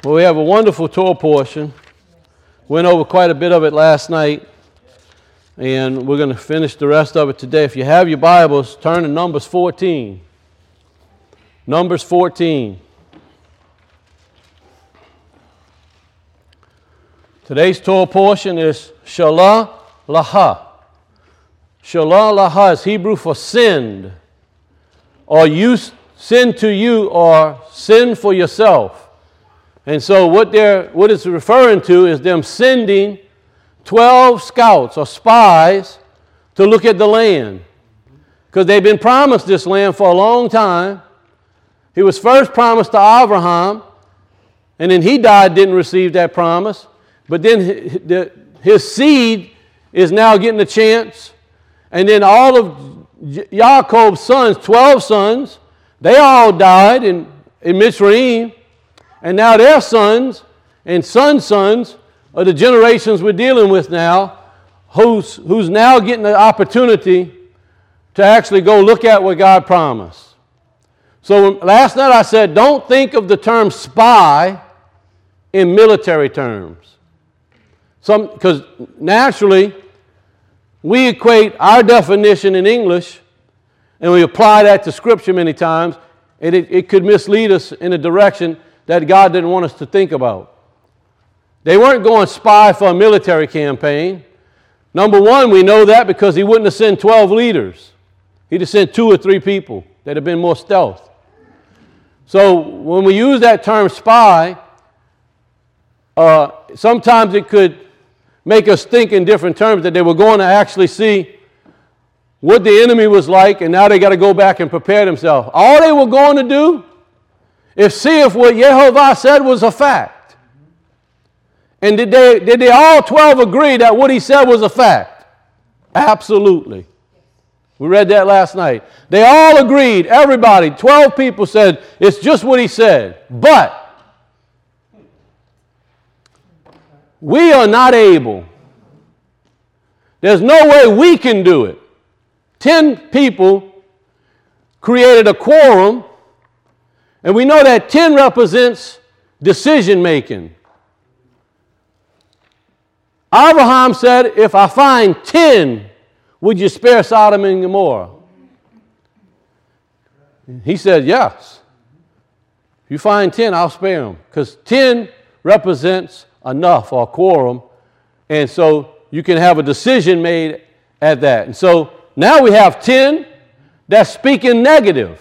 Well, we have a wonderful Torah portion. Went over quite a bit of it last night, and we're going to finish the rest of it today. If you have your Bibles, turn to Numbers 14. Numbers 14. Today's Torah portion is Shalah Laha. Shalah Laha is Hebrew for sinned, or sin to you, or sin for yourself. And so what it's referring to is them sending 12 scouts or spies to look at the land. Because they've been promised this land for a long time. He was first promised to Abraham, and then he died, didn't receive that promise. But then his seed is now getting a chance. And then all of Jacob's sons, 12 sons, they all died in Mitzrayim. And now their sons and sons are the generations we're dealing with now, who's now getting the opportunity to actually go look at what God promised. So last night I said, don't think of the term spy in military terms. Because naturally, we equate our definition in English, and we apply that to Scripture many times, and it could mislead us in a direction that God didn't want us to think about. They weren't going spy for a military campaign. Number one, we know that because he wouldn't have sent 12 leaders. He'd have sent 2 or 3 people that have been more stealth. So when we use that term spy, sometimes it could make us think in different terms that they were going to actually see what the enemy was like, and now they got to go back and prepare themselves. All they were going to do is see if what Yehovah said was a fact. And did they all 12 agree that what he said was a fact? Absolutely. We read that last night. They all agreed, everybody, 12 people said, it's just what he said. But we are not able. There's no way we can do it. 10 people created a quorum, and we know that 10 represents decision making. Abraham said, if I find 10, would you spare Sodom and Gomorrah? He said, yes. If you find 10, I'll spare them. Because 10 represents enough, or quorum, and so you can have a decision made at that. And so now we have 10 that's speaking negative.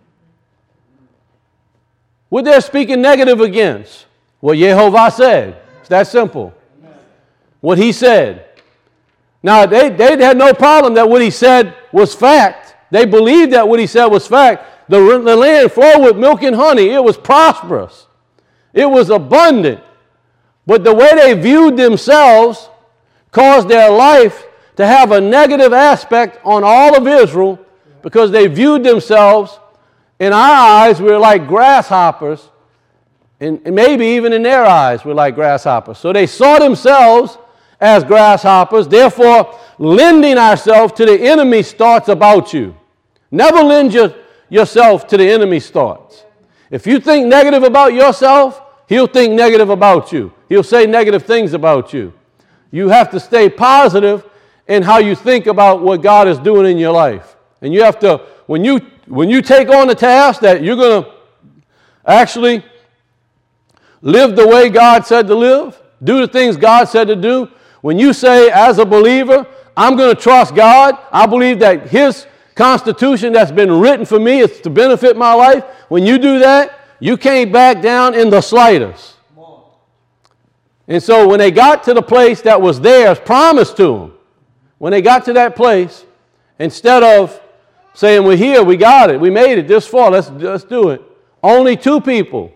What they're speaking negative against? What Yehovah said. It's that simple. What he said. Now, they had no problem that what he said was fact. They believed that what he said was fact. The land flowed with milk and honey. It was prosperous. It was abundant. But the way they viewed themselves caused their life to have a negative aspect on all of Israel, because they viewed themselves, in our eyes, we're like grasshoppers, and maybe even in their eyes, we're like grasshoppers. So they saw themselves as grasshoppers, therefore lending ourselves to the enemy's thoughts about you. Never lend yourself to the enemy's thoughts. If you think negative about yourself, he'll think negative about you. He'll say negative things about you. You have to stay positive in how you think about what God is doing in your life. And you have to, when you take on the task that you're going to actually live the way God said to live, do the things God said to do, when you say, as a believer, I'm going to trust God, I believe that his constitution that's been written for me is to benefit my life, when you do that, you can't back down in the slightest. And so when they got to the place that was theirs, promised to them, when they got to that place, instead of saying, we're here, we got it, we made it this far, let's do it, only 2 people,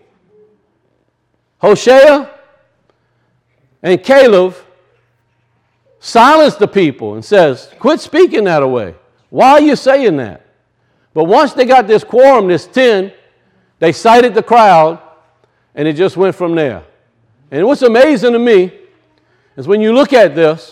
Hoshea and Caleb, silenced the people and says, quit speaking that away. Why are you saying that? But once they got this quorum, this 10, they cited the crowd, and it just went from there. And what's amazing to me is when you look at this,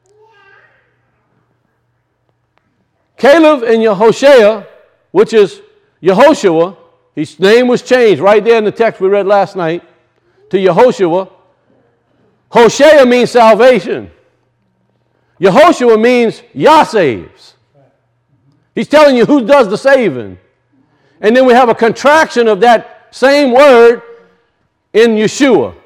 Caleb and Yehoshua, which is Yehoshua, his name was changed right there in the text we read last night, to Yehoshua, Hoshea means salvation. Yehoshua means Yah saves. He's telling you who does the saving. And then we have a contraction of that same word in Yeshua.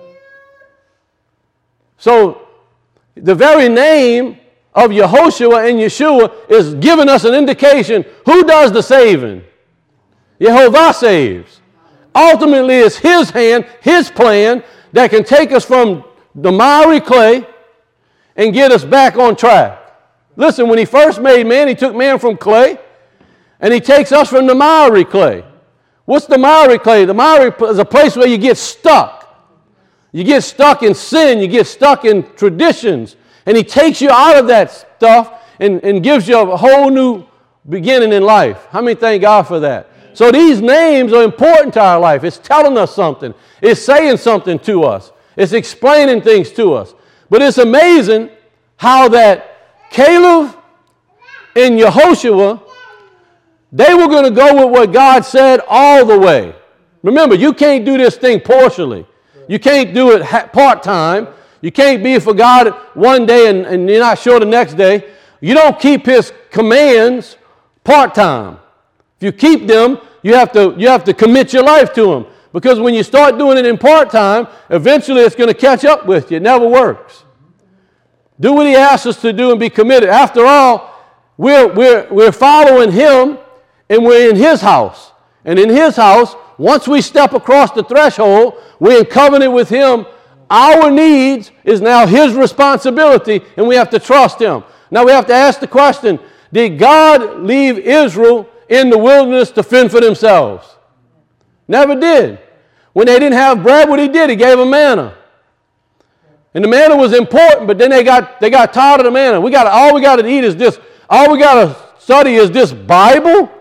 So the very name of Yehoshua and Yeshua is giving us an indication who does the saving. Yehovah saves. Ultimately, it's His hand, His plan that can take us from the miry clay and get us back on track. Listen, when He first made man, He took man from clay, and He takes us from the miry clay. What's the miry clay? The miry is a place where you get stuck. You get stuck in sin. You get stuck in traditions. And He takes you out of that stuff and gives you a whole new beginning in life. How many thank God for that? So these names are important to our life. It's telling us something. It's saying something to us. It's explaining things to us. But it's amazing how that Caleb and Yehoshua, they were going to go with what God said all the way. Remember, you can't do this thing partially. You can't do it part-time. You can't be for God one day and you're not sure the next day. You don't keep His commands part-time. If you keep them, you have to commit your life to them. Because when you start doing it in part-time, eventually it's going to catch up with you. It never works. Do what He asks us to do and be committed. After all, we're following Him and we're in His house. And in His house, once we step across the threshold, we're in covenant with Him. Our needs is now His responsibility, and we have to trust Him. Now we have to ask the question, did God leave Israel in the wilderness to fend for themselves? Never did. When they didn't have bread, what He did? He gave them manna. And the manna was important, but then they got tired of the manna. All we got to eat is this. All we got to study is this Bible.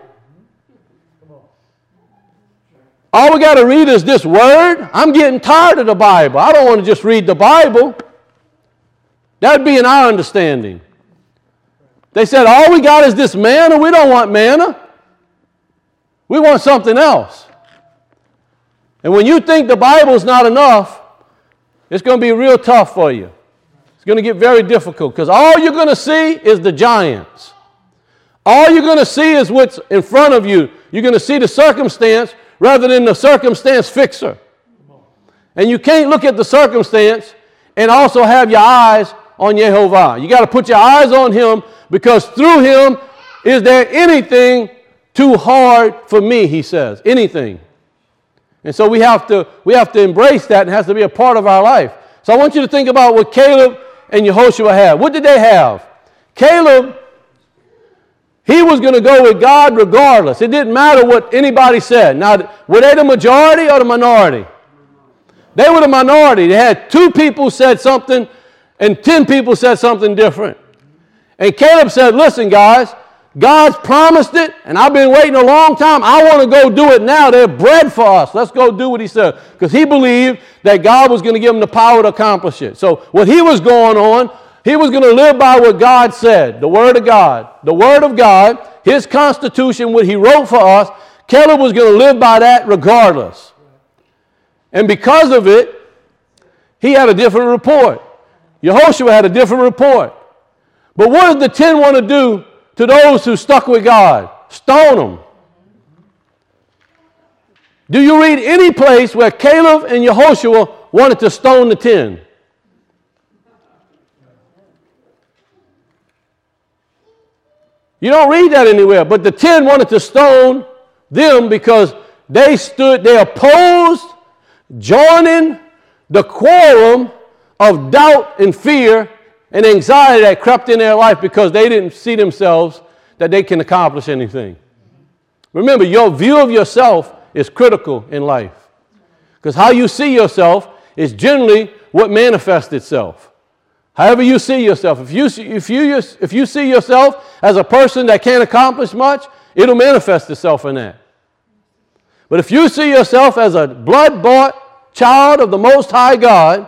All we got to read is this word. I'm getting tired of the Bible. I don't want to just read the Bible. That would be in our understanding. They said, all we got is this manna. We don't want manna. We want something else. And when you think the Bible is not enough, it's going to be real tough for you. It's going to get very difficult because all you're going to see is the giants. All you're going to see is what's in front of you. You're going to see the circumstance rather than the circumstance fixer. And you can't look at the circumstance and also have your eyes on Yehovah. You got to put your eyes on Him because through Him, is there anything too hard for me, He says. Anything. And so we have to embrace that, and it has to be a part of our life. So I want you to think about what Caleb and Yehoshua had. What did they have? Caleb, he was going to go with God regardless. It didn't matter what anybody said. Now, were they the majority or the minority? They were the minority. They had 2 people said something and 10 people said something different. And Caleb said, listen, guys, God's promised it, and I've been waiting a long time. I want to go do it now. They're bread for us. Let's go do what He said. Because he believed that God was going to give him the power to accomplish it. So what he was going on, he was going to live by what God said, the Word of God. The Word of God, His Constitution, what He wrote for us, Caleb was going to live by that regardless. And because of it, he had a different report. Yehoshua had a different report. But what does the 10 want to do to those who stuck with God? Stone them. Do you read any place where Caleb and Yehoshua wanted to stone the 10? You don't read that anywhere. But the 10 wanted to stone them because they opposed joining the quorum of doubt and fear and anxiety that crept in their life because they didn't see themselves that they can accomplish anything. Remember, your view of yourself is critical in life. Because how you see yourself is generally what manifests itself. However you see yourself. If you see yourself as a person that can't accomplish much, it'll manifest itself in that. But if you see yourself as a blood-bought child of the Most High God,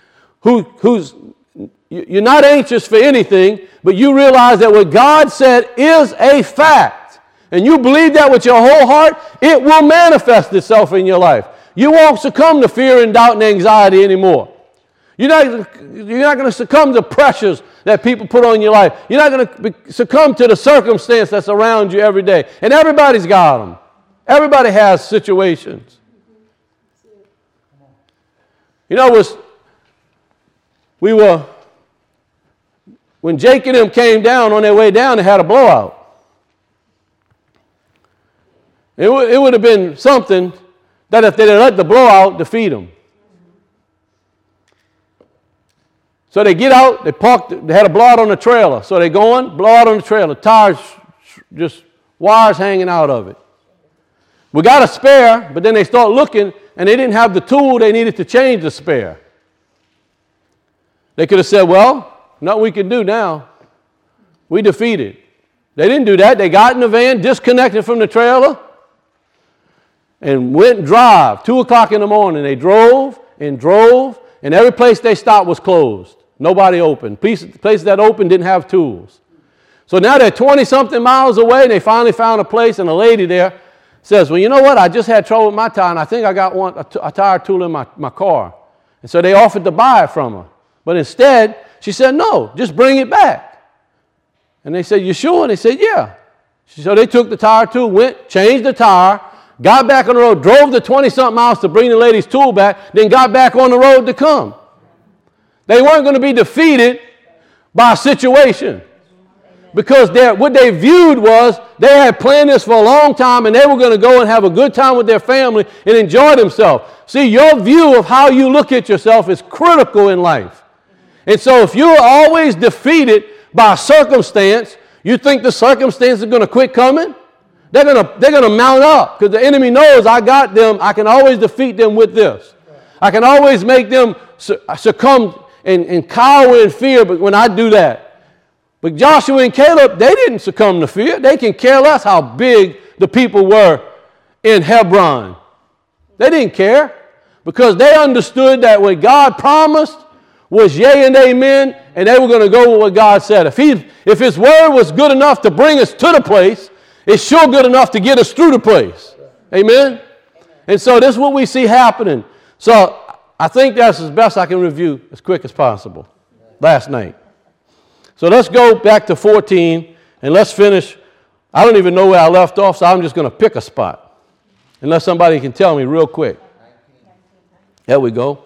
you're not anxious for anything, but you realize that what God said is a fact, and you believe that with your whole heart, it will manifest itself in your life. you won't succumb to fear and doubt and anxiety anymore. You're not going to succumb to pressures that people put on your life. You're not going to succumb to the circumstance that's around you every day. And everybody's got them. Everybody has situations. You know, when Jake and them came down on their way down, they had a blowout. It would have been something that if they'd have let the blowout defeat them. So they get out, they parked, they had a blowout on the trailer. So they go on, blowout on the trailer, tires, just wires hanging out of it. We got a spare, but then they start looking, and they didn't have the tool they needed to change the spare. They could have said, well, nothing we can do now. We defeated. They didn't do that. They got in the van, disconnected from the trailer, and went and drive. 2 o'clock in the morning, they drove, and every place they stopped was closed. Nobody opened. Places that opened didn't have tools. So now they're 20-something miles away, and they finally found a place, and a lady there says, well, you know what? I just had trouble with my tire, and I think I got a tire tool in my car. And so they offered to buy it from her. But instead, she said, no, just bring it back. And they said, you sure? And they said, yeah. So they took the tire tool, went, changed the tire, got back on the road, drove the 20-something miles to bring the lady's tool back, then got back on the road to come. They weren't going to be defeated by a situation. Because what they viewed was they had planned this for a long time, and they were going to go and have a good time with their family and enjoy themselves. See, your view of how you look at yourself is critical in life. And so if you're always defeated by a circumstance, you think the circumstance is going to quit coming? They're going to mount up because the enemy knows I got them. I can always defeat them with this. I can always make them succumb and cower in fear but when I do that. But Joshua and Caleb, they didn't succumb to fear. They can care less how big the people were in Hebron. They didn't care because they understood that what God promised was yea and amen, and they were going to go with what God said. If His word was good enough to bring us to the place, it's sure good enough to get us through the place. Amen? And so this is what we see happening. So I think that's as best I can review as quick as possible last night. So let's go back to 14 and let's finish. I don't even know where I left off, so I'm just going to pick a spot. Unless somebody can tell me real quick. There we go.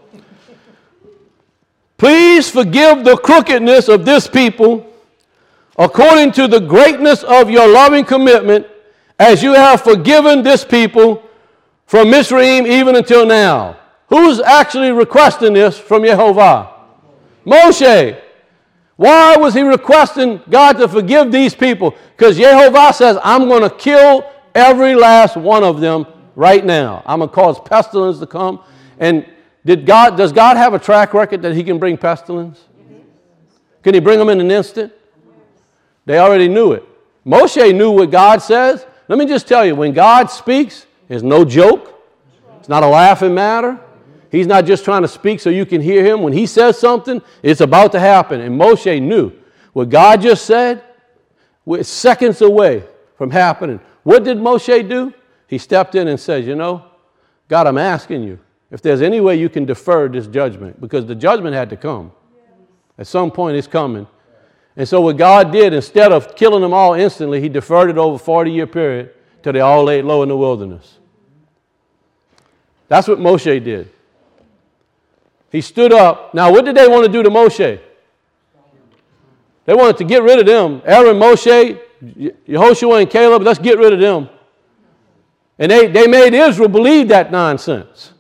Please forgive the crookedness of this people according to the greatness of your loving commitment, as you have forgiven this people from Mizraim even until now. Who's actually requesting this from Yehovah? Moshe. Why was he requesting God to forgive these people? Because Yehovah says, I'm going to kill every last one of them right now. I'm going to cause pestilence to come. And does God have a track record that He can bring pestilence? Can He bring them in an instant? They already knew it. Moshe knew what God says. Let me just tell you, when God speaks, it's no joke. It's not a laughing matter. He's not just trying to speak so you can hear Him. When He says something, it's about to happen. And Moshe knew what God just said was seconds away from happening. What did Moshe do? He stepped in and said, you know, God, I'm asking you if there's any way you can defer this judgment, because the judgment had to come. At some point it's coming. And so what God did, instead of killing them all instantly, He deferred it over a 40-year period till they all laid low in the wilderness. That's what Moshe did. He stood up. Now, what did they want to do to Moshe? They wanted to get rid of them. Aaron, Moshe, Yehoshua, and Caleb, let's get rid of them. And they made Israel believe that nonsense.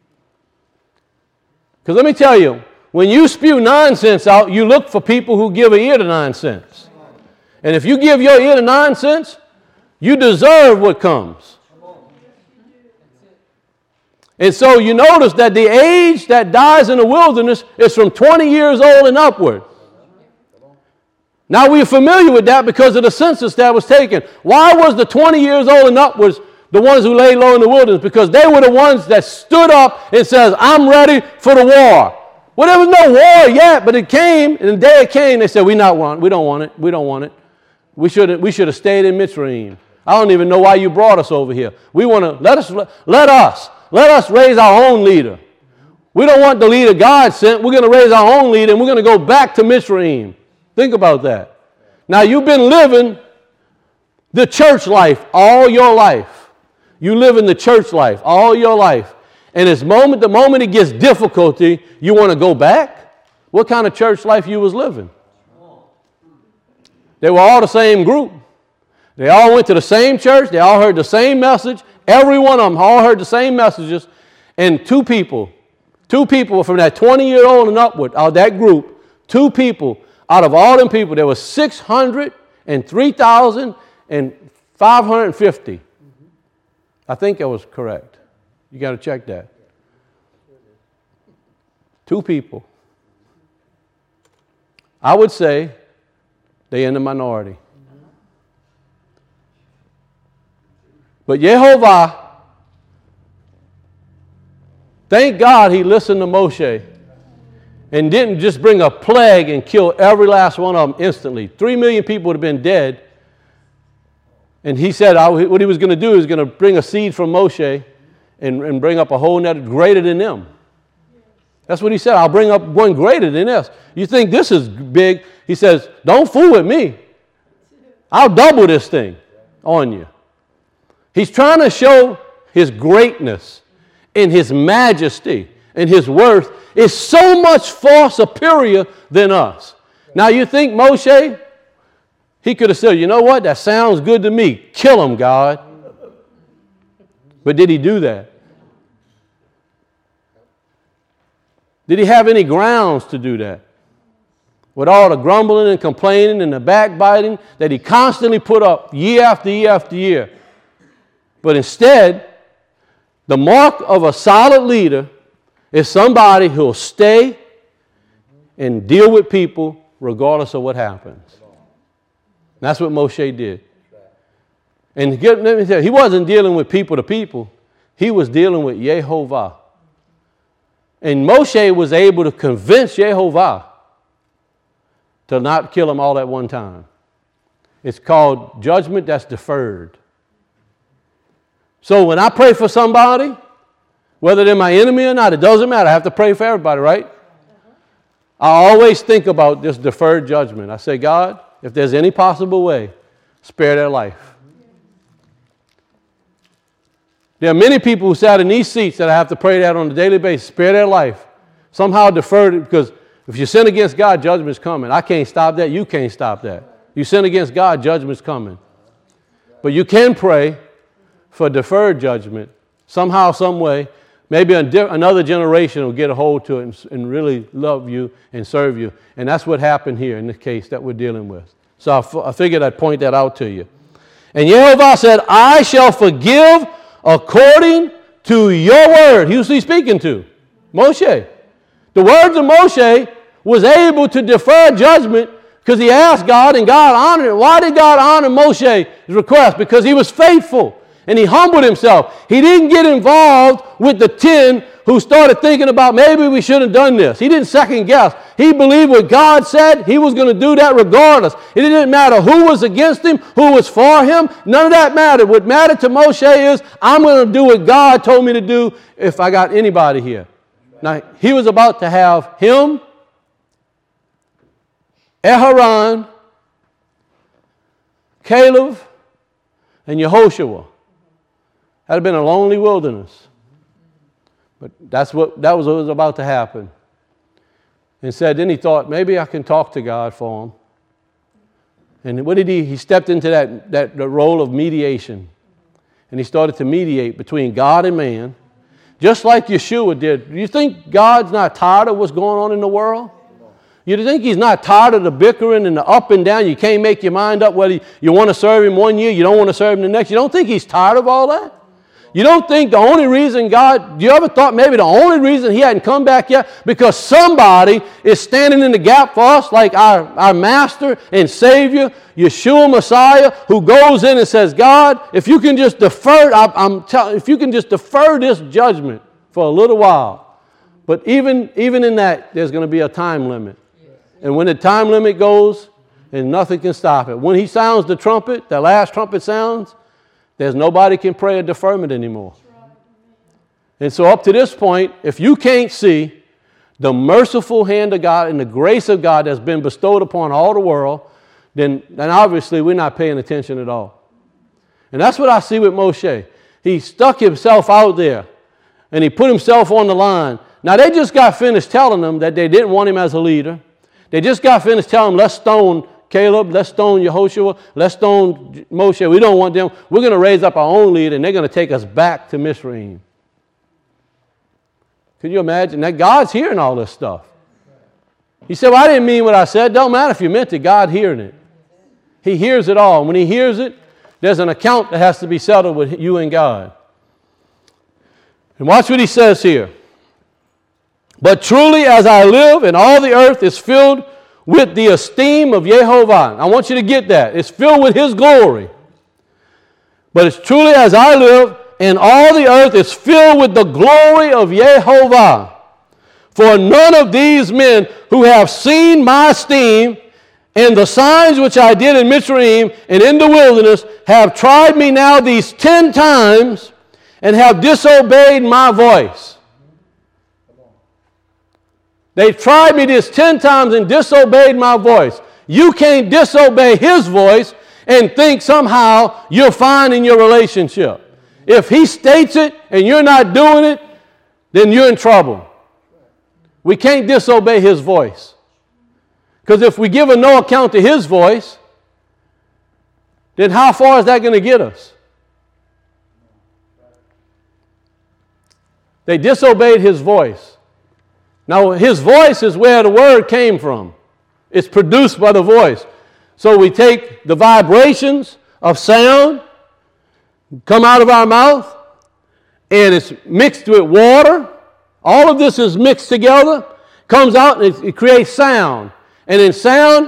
Because let me tell you, when you spew nonsense out, you look for people who give an ear to nonsense. And if you give your ear to nonsense, you deserve what comes. And so you notice that the age that dies in the wilderness is from 20 years old and upward. Now we're familiar with that because of the census that was taken. Why was the 20 years old and upwards the ones who lay low in the wilderness? Because they were the ones that stood up and says, I'm ready for the war. Well, there was no war yet, but it came, and the day it came, they said, we don't want it. We should have stayed in Mitzrayim. I don't even know why you brought us over here. We want to let us let us raise our own leader. We don't want the leader God sent. We're going to raise our own leader, and we're going to go back to Mitzrayim. Think about that. Now, you've been living the church life all your life. You live in the church life all your life. And the moment it gets difficulty, you want to go back? What kind of church life you was living? They were all the same group. They all went to the same church. They all heard the same message. Every one of them all heard the same messages. And two people from that 20-year-old and upward, out of that group, two people, out of all them people, there was 603,550. I think that was correct. You got to check that. Two people. I would say they're in the minority. But Yehovah, thank God he listened to Moshe and didn't just bring a plague and kill every last one of them instantly. 3 million people would have been dead. And he said what he was going to do is going to bring a seed from Moshe and bring up a whole net greater than them. That's what he said. I'll bring up one greater than this. You think this is big? He says, don't fool with me. I'll double this thing on you. He's trying to show his greatness and his majesty and his worth is so much far superior than us. Now you think Moshe, he could have said, you know what, that sounds good to me. Kill him, God. But did he do that? Did he have any grounds to do that? With all the grumbling and complaining and the backbiting that he constantly put up year after year after year. But instead, the mark of a solid leader is somebody who will stay and deal with people regardless of what happens. That's what Moshe did. And let me tell you, he wasn't dealing with people to people. He was dealing with Yehovah. And Moshe was able to convince Yehovah to not kill them all at one time. It's called judgment that's deferred. So when I pray for somebody, whether they're my enemy or not, it doesn't matter. I have to pray for everybody, right? I always think about this deferred judgment. I say, God, if there's any possible way, spare their life. There are many people who sat in these seats that I have to pray that on a daily basis, spare their life. Somehow deferred it, because if you sin against God, judgment's coming. I can't stop that. You can't stop that. You sin against God, judgment's coming. But you can pray for deferred judgment. Somehow, some way, maybe another generation will get a hold to it and really love you and serve you. And that's what happened here in the case that we're dealing with. So I figured I'd point that out to you. And Yehovah said, I shall forgive according to your word. Who's he speaking to? Moshe. The words of Moshe was able to defer judgment because he asked God and God honored it. Why did God honor Moshe's request? Because he was faithful and he humbled himself. He didn't get involved with the 10 who started thinking about maybe we should have done this. He didn't second guess. He believed what God said. He was going to do that regardless. It didn't matter who was against him, who was for him. None of that mattered. What mattered to Moshe is I'm going to do what God told me to do if I got anybody here. Now, he was about to have him, Aharon, Caleb, and Yehoshua. That had been a lonely wilderness. But that was what was about to happen. And said, then he thought, maybe I can talk to God for him. And what did he? He stepped into that role of mediation. And he started to mediate between God and man, just like Yeshua did. Do you think God's not tired of what's going on in the world? You think he's not tired of the bickering and the up and down? You can't make your mind up whether you want to serve him one year, you don't want to serve him the next. You don't think he's tired of all that? You don't think the only reason God, you ever thought maybe the only reason he hadn't come back yet? Because somebody is standing in the gap for us, like our master and savior, Yeshua Messiah, who goes in and says, God, if you can just defer, if you can just defer this judgment for a little while. But even in that, there's going to be a time limit. And when the time limit goes, and nothing can stop it. When he sounds the trumpet, the last trumpet sounds, there's nobody can pray a deferment anymore. And so up to this point, if you can't see the merciful hand of God and the grace of God that's been bestowed upon all the world, then obviously we're not paying attention at all. And that's what I see with Moshe. He stuck himself out there, and he put himself on the line. Now, they just got finished telling him that they didn't want him as a leader. They just got finished telling him, let's stone Caleb, let's stone Yehoshua, let's stone Moshe. We don't want them. We're going to raise up our own leader, and they're going to take us back to Mizraim. Can you imagine that? God's hearing all this stuff. He said, well, I didn't mean what I said. Don't matter if you meant it. God hearing it. He hears it all. And when he hears it, there's an account that has to be settled with you and God. And watch what he says here. But truly as I live, and all the earth is filled with the esteem of Yehovah. I want you to get that. It's filled with his glory. But it's truly as I live, and all the earth is filled with the glory of Yehovah. For none of these men who have seen my esteem and the signs which I did in Mizraim and in the wilderness have tried me now these 10 times and have disobeyed my voice. They've tried me this 10 times and disobeyed my voice. You can't disobey his voice and think somehow you're fine in your relationship. If he states it and you're not doing it, then you're in trouble. We can't disobey his voice. Because if we give a no account to his voice, then how far is that going to get us? They disobeyed his voice. Now, his voice is where the word came from. It's produced by the voice. So we take the vibrations of sound, come out of our mouth, and it's mixed with water. All of this is mixed together, comes out, and it creates sound. And in sound,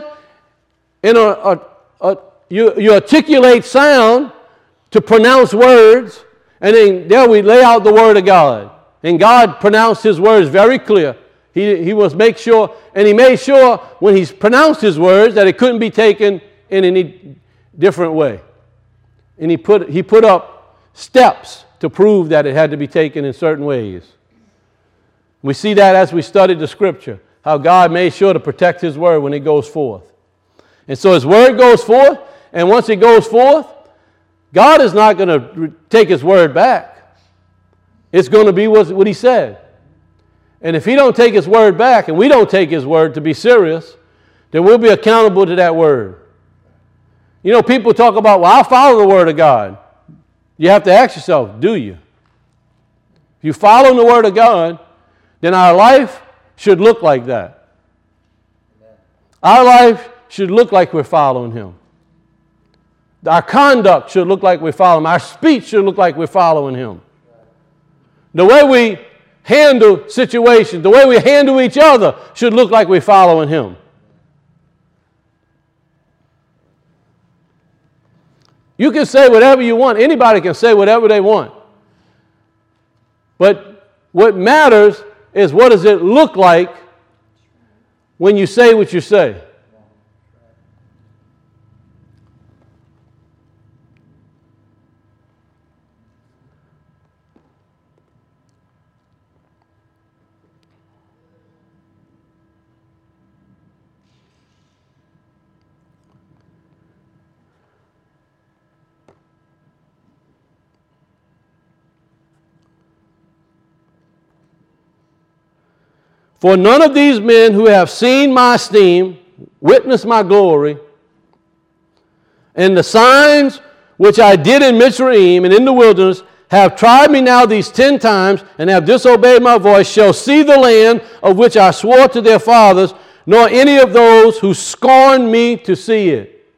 you articulate sound to pronounce words, and then there we lay out the word of God. And God pronounced his words very clear. He must make sure, and he made sure when he pronounced his words that it couldn't be taken in any different way. And he put up steps to prove that it had to be taken in certain ways. We see that as we studied the scripture, how God made sure to protect his word when it goes forth. And so his word goes forth, and once it goes forth, God is not going to take his word back. It's going to be what he said. And if he don't take his word back, and we don't take his word to be serious, then we'll be accountable to that word. You know, people talk about, well, I'll follow the word of God. You have to ask yourself, do you? If you follow the word of God, then our life should look like that. Our life should look like we're following him. Our conduct should look like we're following him. Our speech should look like we're following him. The way we handle situations, the way we handle each other should look like we're following him. You can say whatever you want. Anybody can say whatever they want. But what matters is what does it look like when you say what you say. For none of these men who have seen my esteem, witnessed my glory, and the signs which I did in Mizraim and in the wilderness, have tried me now these 10 times, and have disobeyed my voice, shall see the land of which I swore to their fathers, nor any of those who scorn me to see it.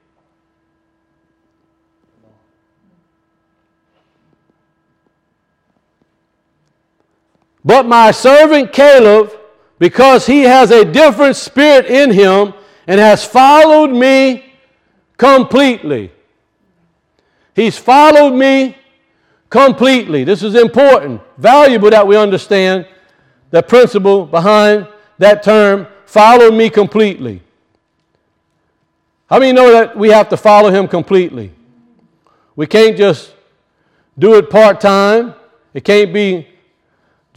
But my servant Caleb, because he has a different spirit in him and has followed me completely. He's followed me completely. This is important, valuable that we understand the principle behind that term, follow me completely. How many know that we have to follow him completely? We can't just do it part-time. It can't be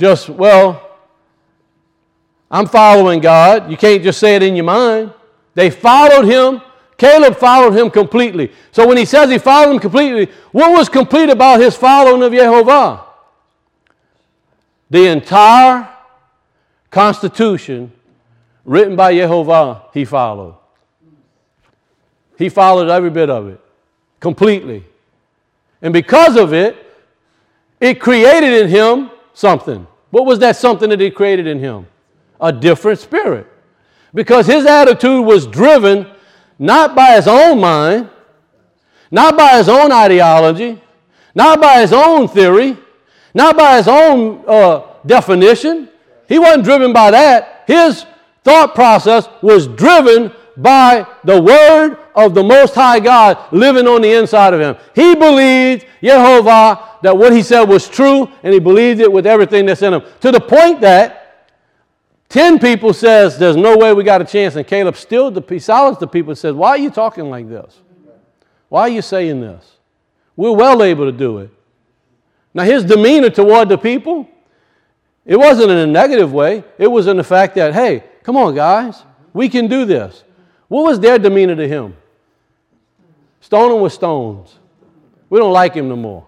just, well, I'm following God. You can't just say it in your mind. They followed him. Caleb followed him completely. So when he says he followed him completely, what was complete about his following of Yehovah? The entire constitution written by Yehovah, he followed. He followed every bit of it, completely. And because of it, it created in him something. What was that something that it created in him? A different spirit. Because his attitude was driven not by his own mind, not by his own ideology, not by his own theory, not by his own definition. He wasn't driven by that. His thought process was driven by the word of the Most High God living on the inside of him. He believed Yehovah, that what he said was true, and he believed it with everything that's in him. To the point that 10 people says, there's no way we got a chance. And Caleb he silenced the people and says, why are you talking like this? Why are you saying this? We're well able to do it. Now his demeanor toward the people, it wasn't in a negative way. It was in the fact that, hey, come on guys, we can do this. What was their demeanor to him? Stone him with stones. We don't like him no more.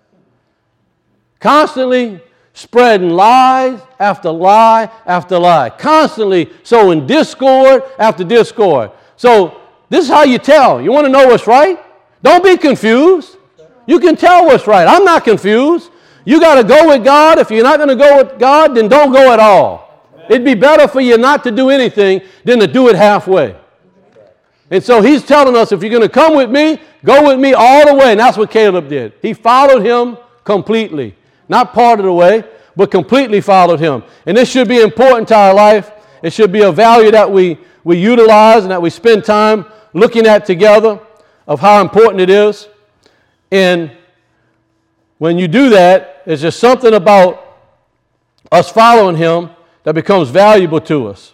Constantly spreading lies after lie after lie. Constantly sowing discord after discord. So this is how you tell. You want to know what's right? Don't be confused. You can tell what's right. I'm not confused. You got to go with God. If you're not going to go with God, then don't go at all. It'd be better for you not to do anything than to do it halfway. And so he's telling us, if you're going to come with me, go with me all the way. And that's what Caleb did. He followed him completely. Not part of the way, but completely followed him. And this should be important to our life. It should be a value that we utilize and that we spend time looking at together of how important it is. And when you do that, it's just something about us following him that becomes valuable to us.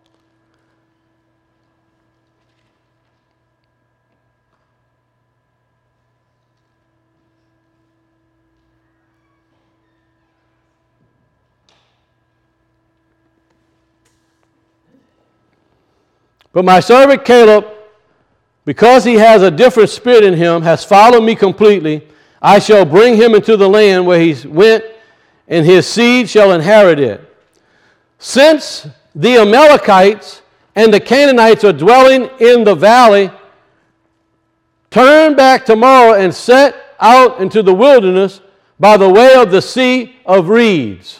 But my servant Caleb, because he has a different spirit in him, has followed me completely. I shall bring him into the land where he went, and his seed shall inherit it. Since the Amalekites and the Canaanites are dwelling in the valley, turn back tomorrow and set out into the wilderness by the way of the Sea of Reeds.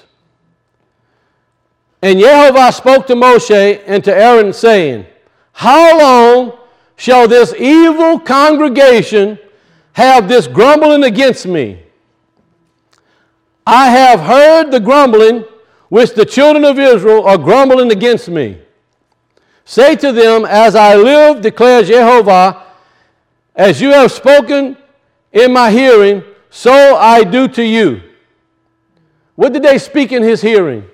And Yehovah spoke to Moshe and to Aaron, saying, how long shall this evil congregation have this grumbling against me? I have heard the grumbling which the children of Israel are grumbling against me. Say to them, as I live, declares Yehovah, as you have spoken in my hearing, so I do to you. What did they speak in his hearing?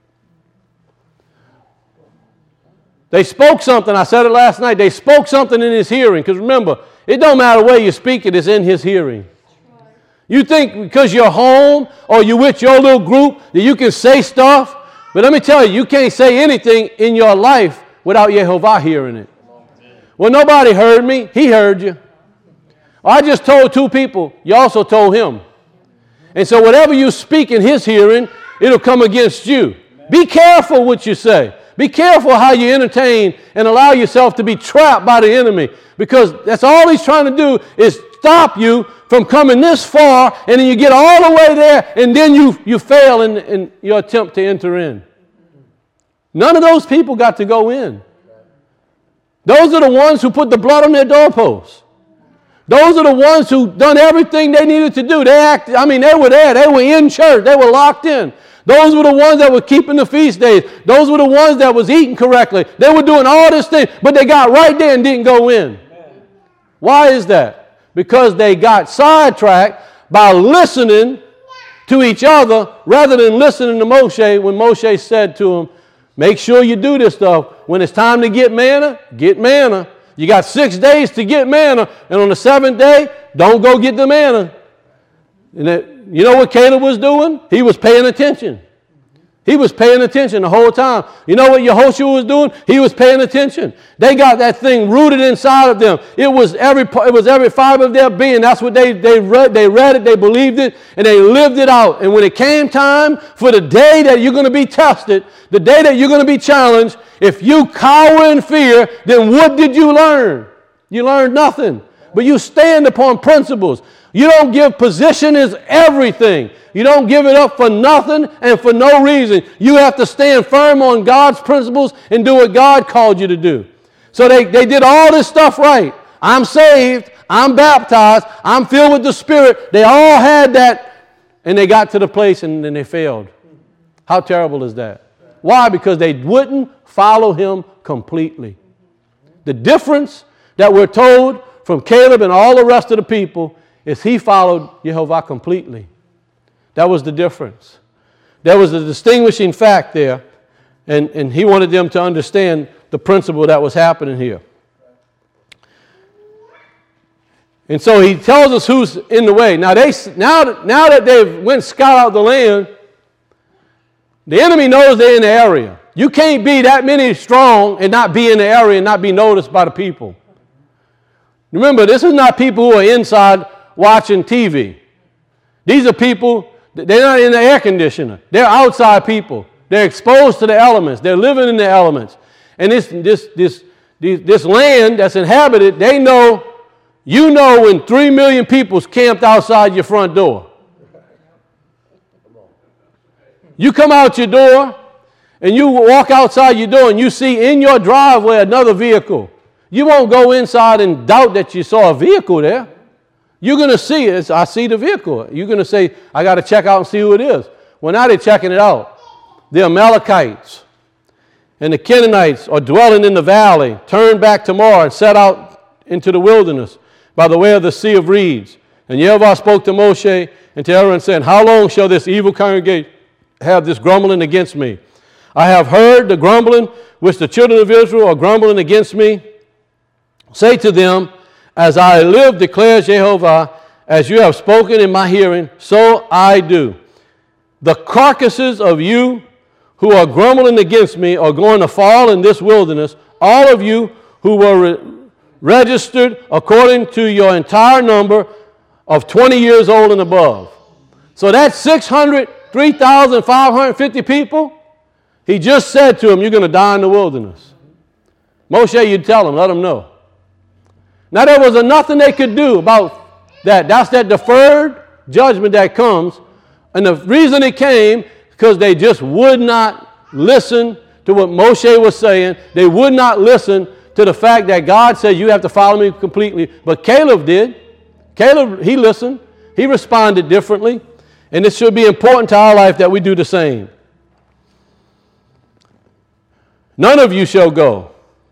They spoke something. I said it last night. They spoke something in his hearing. Because remember, it don't matter where you speak it, it's in his hearing. You think because you're home or you're with your little group that you can say stuff. But let me tell you, you can't say anything in your life without Yehovah hearing it. Well, nobody heard me. He heard you. I just told two people. You also told him. And so whatever you speak in his hearing, it'll come against you. Be careful what you say. Be careful how you entertain and allow yourself to be trapped by the enemy, because that's all he's trying to do is stop you from coming this far, and then you get all the way there, and then you fail in your attempt to enter in. None of those people got to go in. Those are the ones who put the blood on their doorposts. Those are the ones who done everything they needed to do. They were there. They were in church. They were locked in. Those were the ones that were keeping the feast days. Those were the ones that was eating correctly. They were doing all this thing, but they got right there and didn't go in. Why is that? Because they got sidetracked by listening to each other rather than listening to Moshe when Moshe said to them, make sure you do this stuff. When it's time to get manna, get manna. You got 6 days to get manna, and on the 7th day, don't go get the manna. And you know what Caleb was doing? He was paying attention. He was paying attention the whole time. You know what Yehoshua was doing? He was paying attention. They got that thing rooted inside of them. It was every fiber of their being. That's what they read it, they believed it, and they lived it out. And when it came time for the day that you're going to be tested, the day that you're going to be challenged, if you cower in fear, then what did you learn? You learned nothing. But you stand upon principles. You don't give position as everything. You don't give it up for nothing and for no reason. You have to stand firm on God's principles and do what God called you to do. So they did all this stuff right. I'm saved. I'm baptized. I'm filled with the Spirit. They all had that, and they got to the place and then they failed. How terrible is that? Why? Because they wouldn't follow him completely. The difference that we're told from Caleb and all the rest of the people is he followed Jehovah completely. That was the difference. There was a distinguishing fact there, and he wanted them to understand the principle that was happening here. And so he tells us who's in the way. Now that they've went scout out the land, the enemy knows they're in the area. You can't be that many strong and not be in the area and not be noticed by the people. Remember, this is not people who are inside watching TV. These are people, they're not in the air conditioner. They're outside people. They're exposed to the elements. They're living in the elements. And this land that's inhabited, they know, you know when 3 million people's camped outside your front door. You come out your door and you walk outside your door and you see in your driveway another vehicle. You won't go inside and doubt that you saw a vehicle there. You're going to see it. I see the vehicle. You're going to say, I got to check out and see who it is. Well, now they're checking it out. The Amalekites and the Canaanites are dwelling in the valley, turned back tomorrow and set out into the wilderness by the way of the Sea of Reeds. And Yehovah spoke to Moshe and to Aaron, saying, how long shall this evil congregation have this grumbling against me? I have heard the grumbling which the children of Israel are grumbling against me. Say to them, as I live, declares Jehovah, as you have spoken in my hearing, so I do. The carcasses of you who are grumbling against me are going to fall in this wilderness, all of you who were registered according to your entire number of 20 years old and above. So that's 3,550 people. He just said to them, you're going to die in the wilderness. Moshe, you tell them, let them know. Now, there was nothing they could do about that. That's that deferred judgment that comes. And the reason it came, because they just would not listen to what Moshe was saying. They would not listen to the fact that God said, you have to follow me completely. But Caleb did. Caleb, he listened. He responded differently. And it should be important to our life that we do the same. None of you shall go.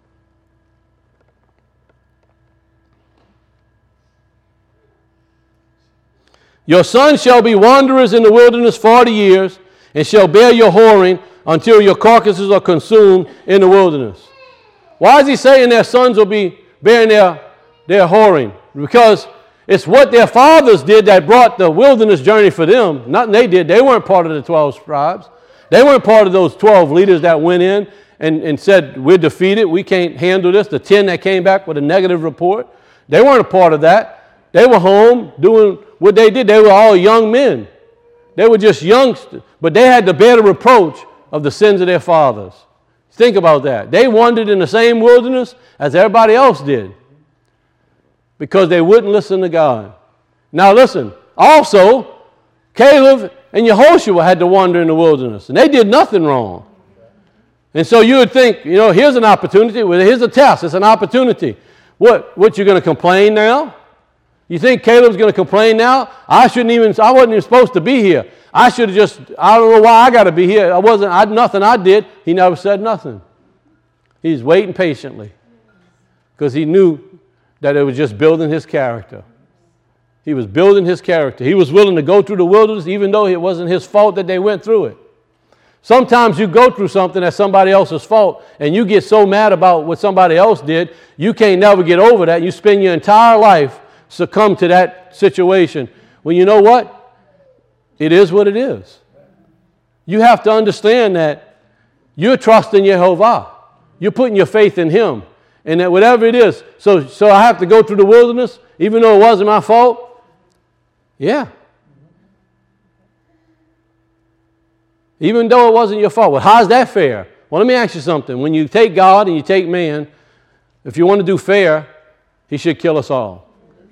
Your sons shall be wanderers in the wilderness 40 years, and shall bear your whoring until your carcasses are consumed in the wilderness. Why is he saying their sons will be bearing their whoring? Because it's what their fathers did that brought the wilderness journey for them. Nothing they did. They weren't part of the 12 tribes. They weren't part of those 12 leaders that went in and said, we're defeated, we can't handle this. The 10 that came back with a negative report. They weren't a part of that. They were home doing what they did. They were all young men. They were just youngsters, but they had to bear the reproach of the sins of their fathers. Think about that. They wandered in the same wilderness as everybody else did because they wouldn't listen to God. Now listen, also, Caleb and Yehoshua had to wander in the wilderness, and they did nothing wrong. And so you would think, here's an opportunity. Well, here's a test. It's an opportunity. What you're going to complain now? You think Caleb's going to complain now? I wasn't even supposed to be here. I should have I don't know why I got to be here. Nothing I did. He never said nothing. He's waiting patiently because he knew that it was just building his character. He was building his character. He was willing to go through the wilderness even though it wasn't his fault that they went through it. Sometimes you go through something that's somebody else's fault and you get so mad about what somebody else did, you can't never get over that. You spend your entire life succumb to that situation. Well, you know what? It is what it is. You have to understand that you're trusting Jehovah. You're putting your faith in Him. And that whatever it is, so I have to go through the wilderness, even though it wasn't my fault? Yeah. Even though it wasn't your fault. Well, how's that fair? Well, let me ask you something. When you take God and you take man, if you want to do fair, He should kill us all.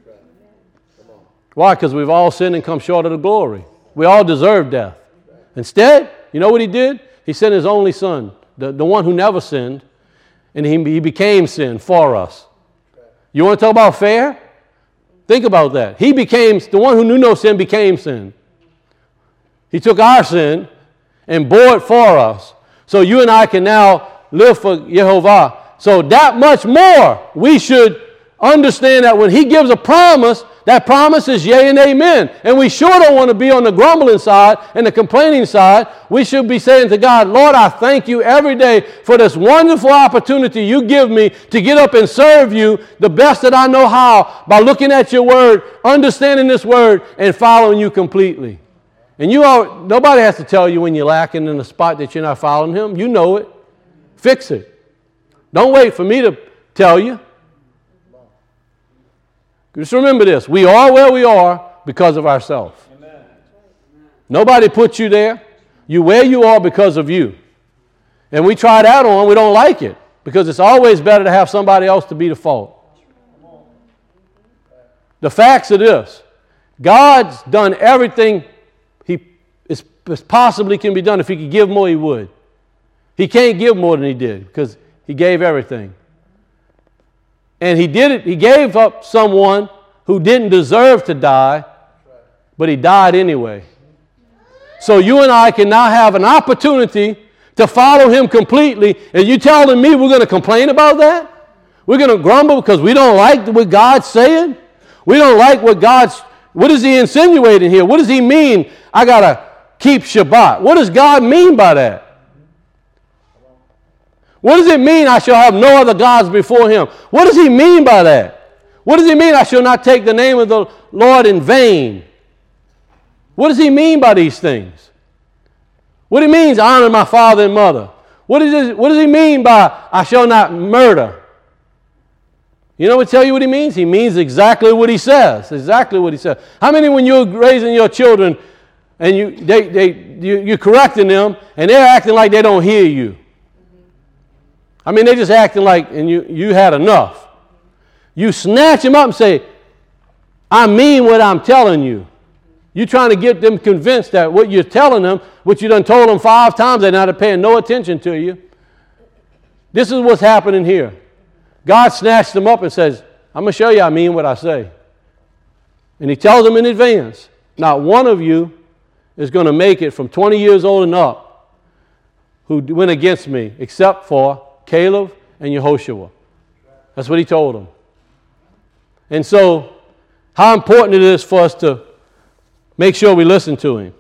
Why? Because we've all sinned and come short of the glory. We all deserve death. Instead, you know what He did? He sent His only Son, the one who never sinned, and he became sin for us. You want to talk about fair? Think about that. He became, the one who knew no sin became sin. He took our sin and bore it for us. So you and I can now live for Jehovah. So that much more, we should understand that when He gives a promise, that promise is yea and amen. And we sure don't want to be on the grumbling side and the complaining side. We should be saying to God, Lord, I thank You every day for this wonderful opportunity You give me to get up and serve You the best that I know how, by looking at Your Word, understanding this Word, and following You completely. And nobody has to tell you when you're lacking in the spot that you're not following Him. You know it. Fix it. Don't wait for me to tell you. Just remember this. We are where we are because of ourselves. Nobody put you there. You where you are because of you. And we try that on, we don't like it, because it's always better to have somebody else to be the fault. The facts are this. God's done everything as possibly can be done. If He could give more, He would. He can't give more than He did because He gave everything. And He did it. He gave up someone who didn't deserve to die, but He died anyway. So you and I can now have an opportunity to follow Him completely. And you telling me we're going to complain about that? We're going to grumble because we don't like what God's saying? We don't like what is He insinuating here? What does He mean I got to keep Shabbat? What does God mean by that? What does it mean I shall have no other gods before Him? What does He mean by that? What does He mean I shall not take the name of the Lord in vain? What does He mean by these things? What He means honor my father and mother? What does He mean by I shall not murder? You know what tell you what He means? He means exactly what He says. Exactly what He says. How many when you're raising your children and you're correcting them and they're acting like they don't hear you? I mean, they're just acting like, and you had enough. You snatch them up and say, I mean what I'm telling you. You're trying to get them convinced that what you're telling them, what you done told them 5 times, they're not paying no attention to you. This is what's happening here. God snatched them up and says, I'm going to show you I mean what I say. And He tells them in advance, not one of you is going to make it from 20 years old and up who went against me, except for Caleb and Yehoshua. That's what He told them. And so, how important it is for us to make sure we listen to Him.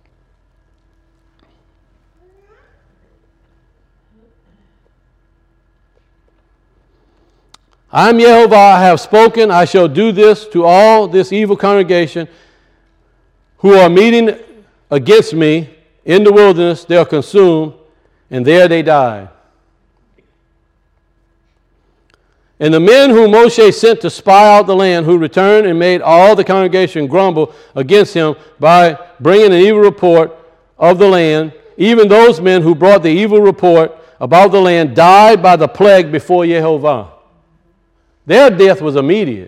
I am Jehovah, I have spoken, I shall do this to all this evil congregation who are meeting against me in the wilderness. They are consumed, and there they die. And the men whom Moshe sent to spy out the land, who returned and made all the congregation grumble against him by bringing an evil report of the land, even those men who brought the evil report about the land died by the plague before Jehovah. Their death was immediate.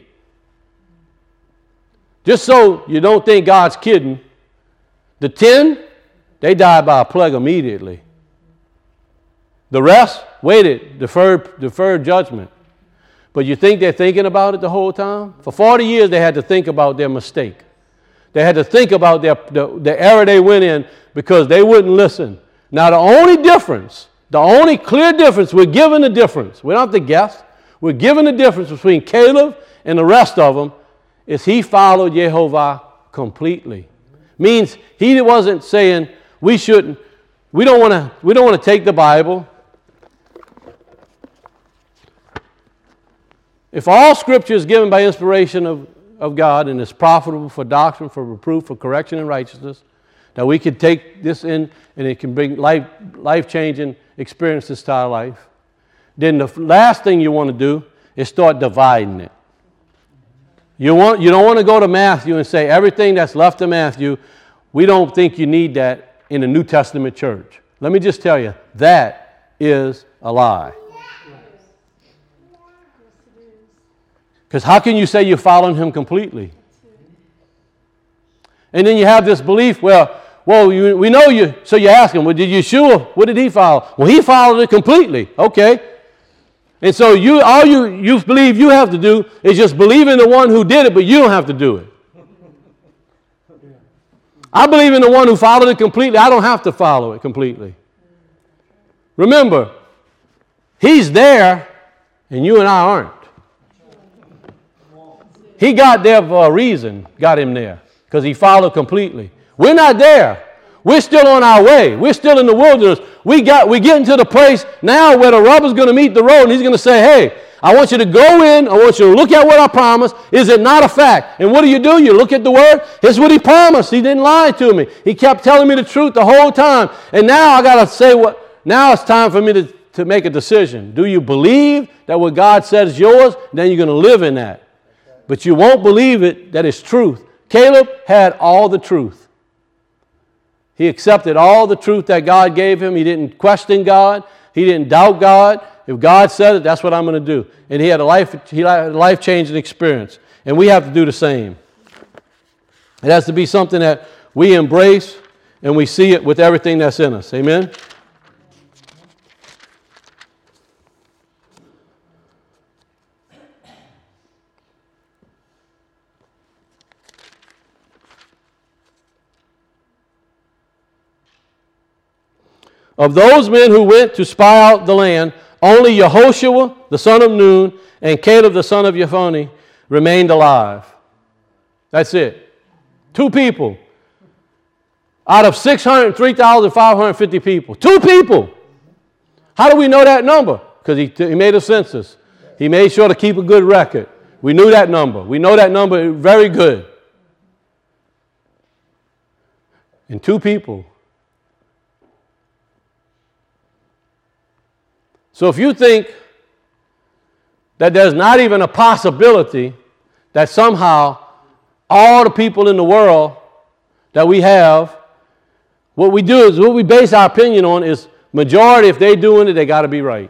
Just so you don't think God's kidding, the 10, they died by a plague immediately. The rest waited, deferred judgment. But you think they're thinking about it the whole time? For 40 years they had to think about their mistake. They had to think about the error they went in because they wouldn't listen. Now the only clear difference, we're given the difference. We don't have to guess. We're given the difference between Caleb and the rest of them is he followed Jehovah completely. Means he wasn't saying we don't want to take the Bible. If all Scripture is given by inspiration of God and is profitable for doctrine, for reproof, for correction in righteousness, that we could take this in and it can bring life-changing experiences to our life, then the last thing you want to do is start dividing it. You don't want to go to Matthew and say everything that's left of Matthew, we don't think you need that in the New Testament church. Let me just tell you, that is a lie. Because how can you say you're following him completely? And then you have this belief, we know you, so you ask him, well, did Yeshua, what did he follow? Well, he followed it completely. Okay. And so all you believe you have to do is just believe in the one who did it, but you don't have to do it. I believe in the one who followed it completely. I don't have to follow it completely. Remember, he's there, and you and I aren't. He got there for a reason, got him there, because he followed completely. We're not there. We're still on our way. We're still in the wilderness. We're getting to the place now where the rubber's going to meet the road, and he's going to say, hey, I want you to go in. I want you to look at what I promised. Is it not a fact? And what do? You look at the word. Here's what he promised. He didn't lie to me. He kept telling me the truth the whole time. And now I got to say now it's time for me to make a decision. Do you believe that what God said is yours? Then you're going to live in that. But you won't believe it that it's truth. Caleb had all the truth. He accepted all the truth that God gave him. He didn't question God. He didn't doubt God. If God said it, that's what I'm going to do. And he had a life-changing experience. And we have to do the same. It has to be something that we embrace and we see it with everything that's in us. Amen? Of those men who went to spy out the land, only Yehoshua, the son of Nun, and Caleb, the son of Jephunneh, remained alive. That's it. 2 people out of 603,550 people. 2 people. How do we know that number? Because he made a census. He made sure to keep a good record. We knew that number. We know that number very good. And 2 people. So if you think that there's not even a possibility that somehow all the people in the world that we have, what we do is, what we base our opinion on is majority, if they're doing it, they got to be right.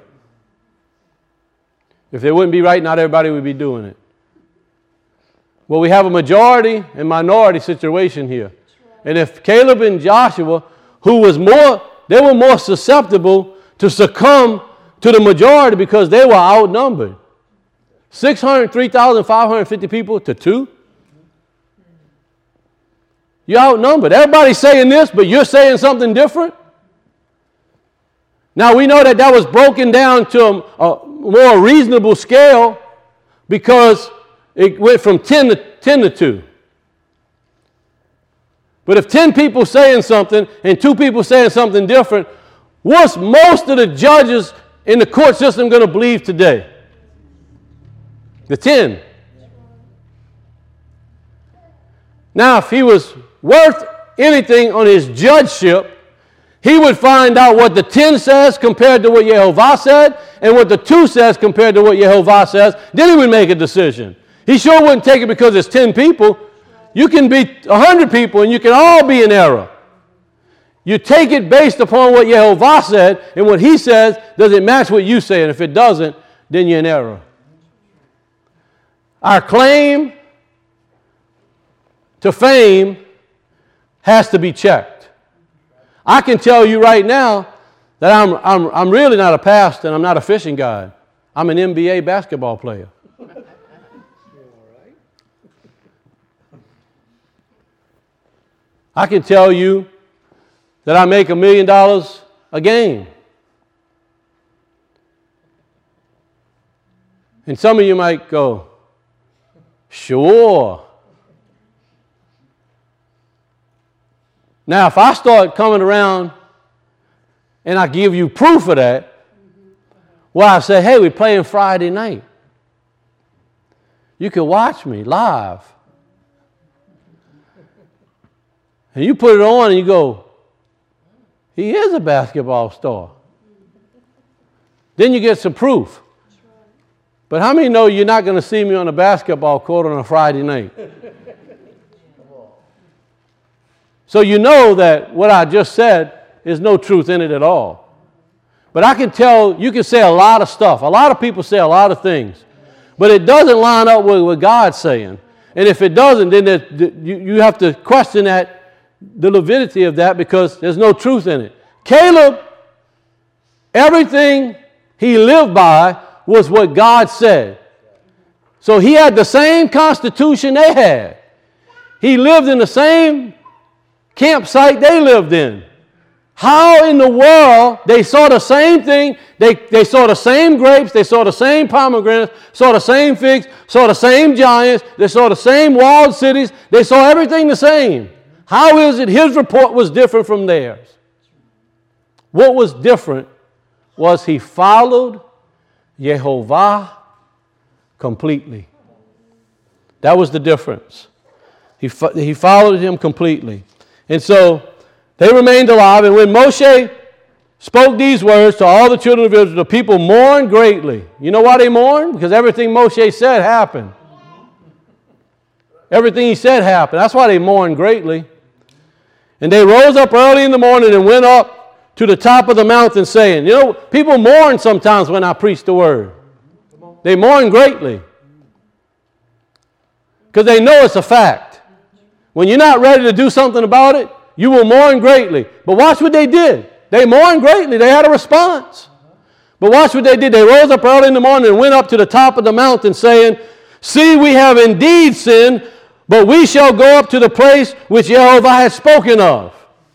If they wouldn't be right, not everybody would be doing it. Well, we have a majority and minority situation here. And if Caleb and Joshua, they were more susceptible to succumb to the majority because they were outnumbered. 603,550 people to 2. You're outnumbered. Everybody's saying this, but you're saying something different. Now, we know that was broken down to a more reasonable scale because it went from 10 to 2. But if 10 people saying something and 2 people saying something different, what's most of the judges in the court system going to believe today? The 10. Now, if he was worth anything on his judgeship, he would find out what the 10 says compared to what Yehovah said, and what the 2 says compared to what Yehovah says. Then he would make a decision. He sure wouldn't take it because it's 10 people. You can be 100 people, and you can all be in error. You take it based upon what Yehovah said, and what he says, does it match what you say? And if it doesn't, then you're in error. Our claim to fame has to be checked. I can tell you right now that I'm really not a pastor and I'm not a fishing guide. I'm an NBA basketball player. I can tell you that I make $1 million a game. And some of you might go, sure. Now, if I start coming around and I give you proof of that, well, I say, hey, we're playing Friday night. You can watch me live. And you put it on and you go, he is a basketball star. Then you get some proof. But how many know you're not going to see me on a basketball court on a Friday night? So you know that what I just said is no truth in it at all. But I can tell, you can say a lot of stuff. A lot of people say a lot of things. But it doesn't line up with what God's saying. And if it doesn't, then you have to question that, the validity of that, because there's no truth in it. Caleb, everything he lived by was what God said. So he had the same constitution they had. He lived in the same campsite they lived in. How in the world they saw the same thing, they saw the same grapes, they saw the same pomegranates, saw the same figs, saw the same giants, they saw the same walled cities, they saw everything the same. How is it his report was different from theirs? What was different was he followed Yehovah completely. That was the difference. He followed him completely. And so they remained alive. And when Moshe spoke these words to all the children of Israel, the people mourned greatly. You know why they mourned? Because everything Moshe said happened. Everything he said happened. That's why they mourned greatly. And they rose up early in the morning and went up to the top of the mountain saying, you know, people mourn sometimes when I preach the word. They mourn greatly. Because they know it's a fact. When you're not ready to do something about it, you will mourn greatly. But watch what they did. They mourned greatly. They had a response. But watch what they did. They rose up early in the morning and went up to the top of the mountain saying, see, we have indeed sinned, but we shall go up to the place which Jehovah has spoken of.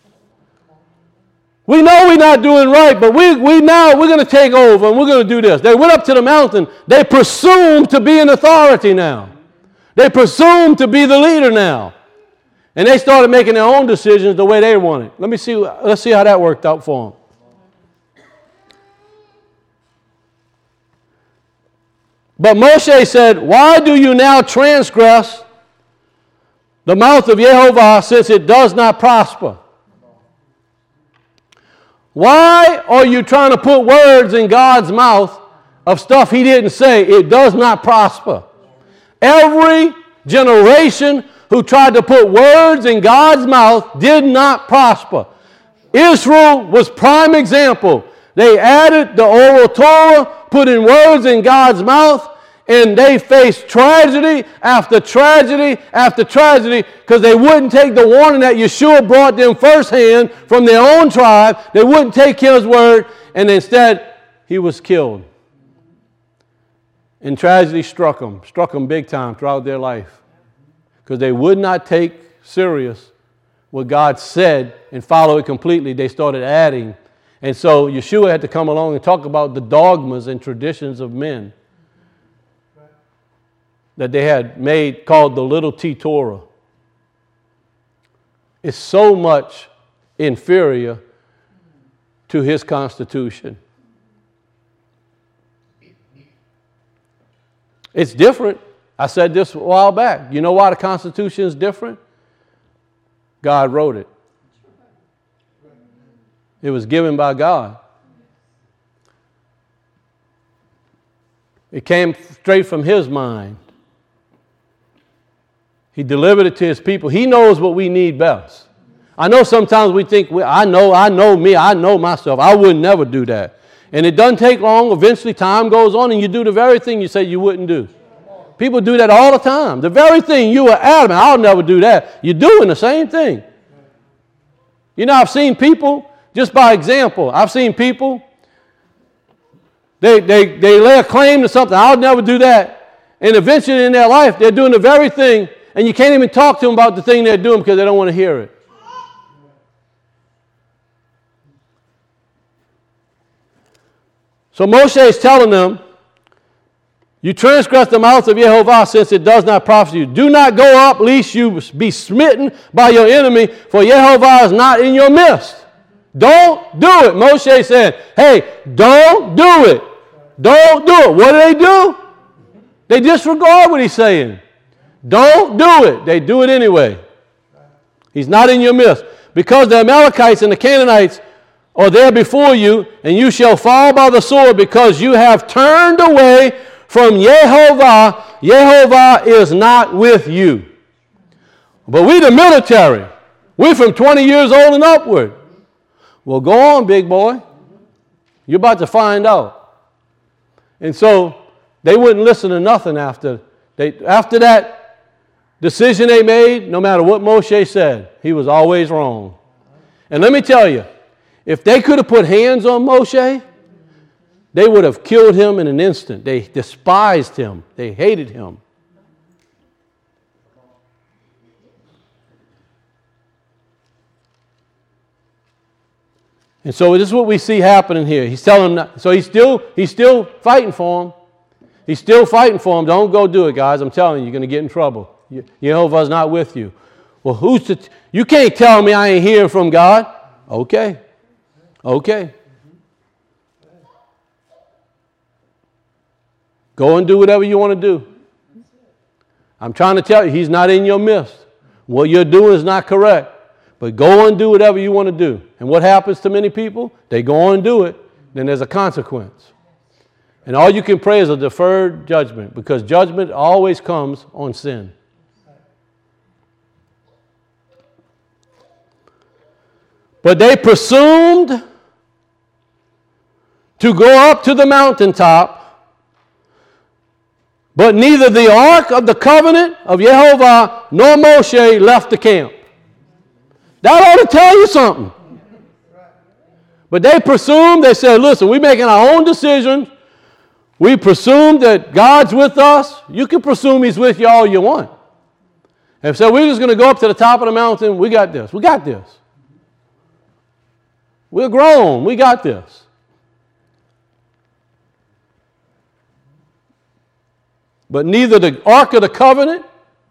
We know we're not doing right, but we're going to take over and we're going to do this. They went up to the mountain. They presumed to be in authority now. They presumed to be the leader now. And they started making their own decisions the way they wanted. Let's see how that worked out for them. But Moshe said, why do you now transgress the mouth of Jehovah, since it does not prosper? Why are you trying to put words in God's mouth of stuff he didn't say? It does not prosper. Every generation who tried to put words in God's mouth did not prosper. Israel was prime example. They added the oral Torah, putting words in God's mouth, and they faced tragedy after tragedy after tragedy because they wouldn't take the warning that Yeshua brought them firsthand from their own tribe. They wouldn't take his word, and instead he was killed. And tragedy struck them big time throughout their life. Because they would not take serious what God said and follow it completely. They started adding. And so Yeshua had to come along and talk about the dogmas and traditions of men that they had made, called the little T Torah. It's so much inferior to his constitution. It's different. I said this a while back. You know why the Constitution is different? God wrote it. It was given by God. It came straight from his mind. He delivered it to his people. He knows what we need best. I know sometimes we think, I know me, I know myself. I would never do that. And it doesn't take long. Eventually time goes on and you do the very thing you said you wouldn't do. People do that all the time. The very thing you were adamant, I'll never do that. You're doing the same thing. You know, I've seen people, just by example, I've seen people, they lay a claim to something, I'll never do that. And eventually in their life, they're doing the very thing, and you can't even talk to them about the thing they're doing because they don't want to hear it. So Moshe is telling them, you transgress the mouth of Jehovah, since it does not profit you. Do not go up, lest you be smitten by your enemy, for Jehovah is not in your midst. Don't do it. Moshe said, hey, don't do it. Don't do it. What do? They disregard what he's saying. Don't do it. They do it anyway. He's not in your midst. Because the Amalekites and the Canaanites are there before you, and you shall fall by the sword because you have turned away from Jehovah. Jehovah is not with you. But we the military, we're from 20 years old and upward. Well, go on, big boy. You're about to find out. And so they wouldn't listen to nothing after that decision they made. No matter what Moshe said, he was always wrong. And let me tell you, if they could have put hands on Moshe, they would have killed him in an instant. They despised him. They hated him. And so this is what we see happening here. He's telling them, so he's still fighting for him. He's still fighting for him. Don't go do it, guys. I'm telling you, you're going to get in trouble. Jehovah's not with you. Well, you can't tell me I ain't hearing from God. Okay. Go and do whatever you want to do. I'm trying to tell you, he's not in your midst. What you're doing is not correct. But go and do whatever you want to do. And what happens to many people? They go and do it. Then there's a consequence. And all you can pray is a deferred judgment, because judgment always comes on sin. But they presumed to go up to the mountaintop, but neither the ark of the covenant of Jehovah nor Moshe left the camp. That ought to tell you something. But they presumed, they said, listen, we're making our own decisions. We presume that God's with us. You can presume he's with you all you want. And so we're just going to go up to the top of the mountain. We got this. We're grown. We got this. But neither the Ark of the Covenant.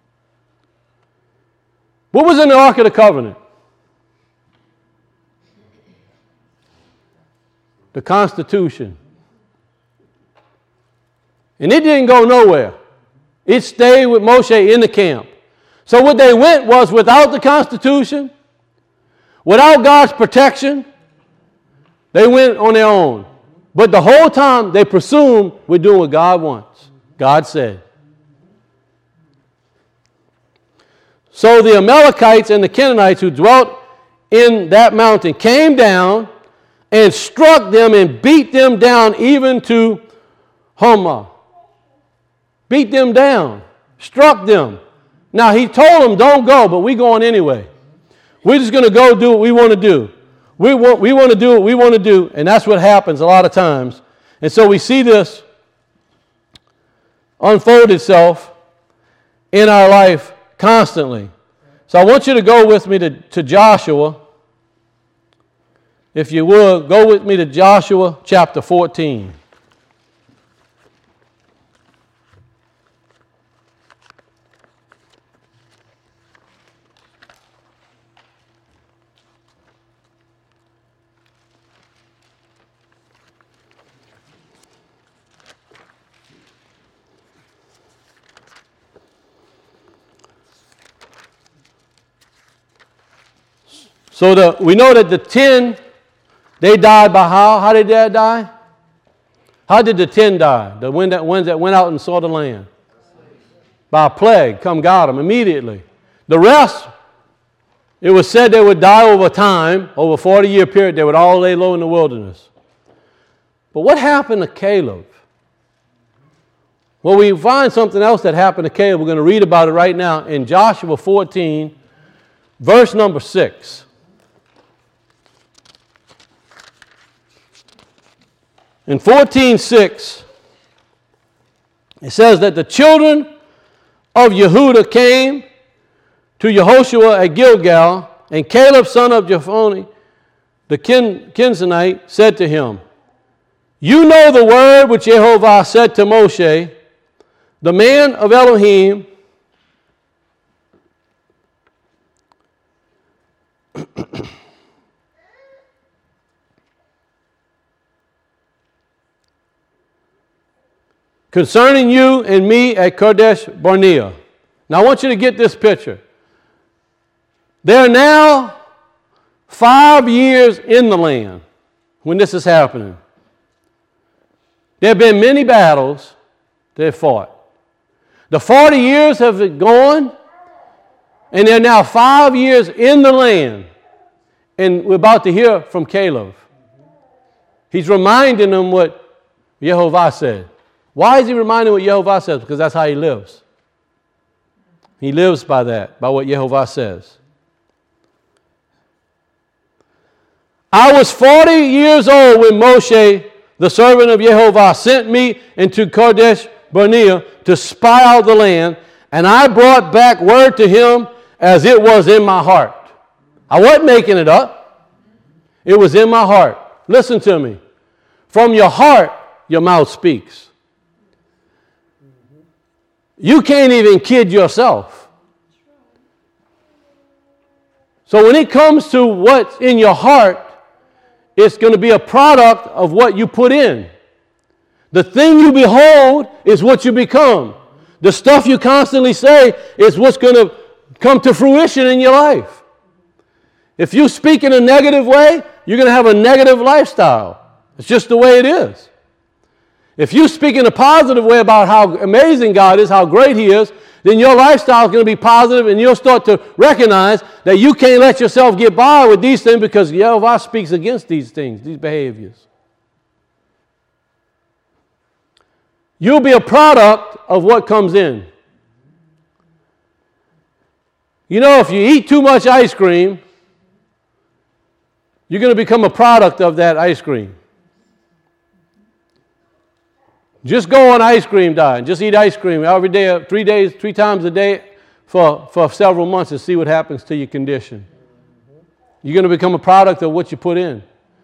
What was in the Ark of the Covenant? The Constitution. And it didn't go nowhere. It stayed with Moshe in the camp. So what they went was without the Constitution, without God's protection, they went on their own. But the whole time they presumed we're doing what God wants. God said. So the Amalekites and the Canaanites who dwelt in that mountain came down and struck them and beat them down even to Hormah. Beat them down. Struck them. Now he told them don't go, but we're going anyway. We're just going to go do what we want to do. We want to do what we want to do, and that's what happens a lot of times. And so we see this unfold itself in our life constantly. So I want you to go with me to Joshua. If you would, go with me to Joshua chapter 14. So we know that the 10, they died by how? How did they die? How did the 10 die? The ones that went out and saw the land? By a plague. Come got them immediately. The rest, it was said they would die over time, over a 40-year period. They would all lay low in the wilderness. But what happened to Caleb? Well, we find something else that happened to Caleb. We're going to read about it right now in Joshua 14, verse number 6. In 14:6, it says that the children of Yehudah came to Yehoshua at Gilgal, and Caleb, son of Jephunneh, the Kenizzite, said to him, "You know the word which Jehovah said to Moshe, the man of Elohim, concerning you and me at Kadesh Barnea." Now I want you to get this picture. They're now 5 years in the land when this is happening. There have been many battles they fought. The 40 years have gone, and they're now 5 years in the land. And we're about to hear from Caleb. He's reminding them what Yehovah said. Why is he reminding what Yehovah says? Because that's how he lives. He lives by that, by what Yehovah says. I was 40 years old when Moshe, the servant of Yehovah, sent me into Kadesh Barnea to spy out the land, and I brought back word to him as it was in my heart. I wasn't making it up. It was in my heart. Listen to me. From your heart, your mouth speaks. You can't even kid yourself. So when it comes to what's in your heart, it's going to be a product of what you put in. The thing you behold is what you become. The stuff you constantly say is what's going to come to fruition in your life. If you speak in a negative way, you're going to have a negative lifestyle. It's just the way it is. If you speak in a positive way about how amazing God is, how great He is, then your lifestyle is going to be positive, and you'll start to recognize that you can't let yourself get by with these things because Yehovah speaks against these things, these behaviors. You'll be a product of what comes in. You know, if you eat too much ice cream, you're going to become a product of that ice cream. Just go on ice cream diet. Just eat ice cream every day, 3 days, 3 times a day for several months and see what happens to your condition. You're going to become a product of what you put in.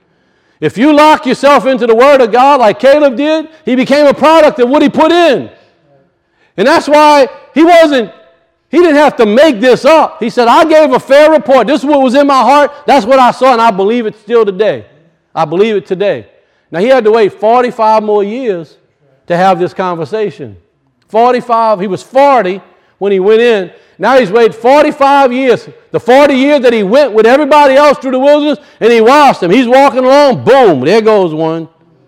If you lock yourself into the Word of God like Caleb did, he became a product of what he put in. And that's why he didn't have to make this up. He said, I gave a fair report. This is what was in my heart. That's what I saw, and I believe it still today. I believe it today. Now, he had to wait 45 more years to have this conversation. 45, he was 40 when he went in. Now he's waited 45 years. The 40 years that he went with everybody else through the wilderness, and he watched them. He's walking along, boom, there goes one.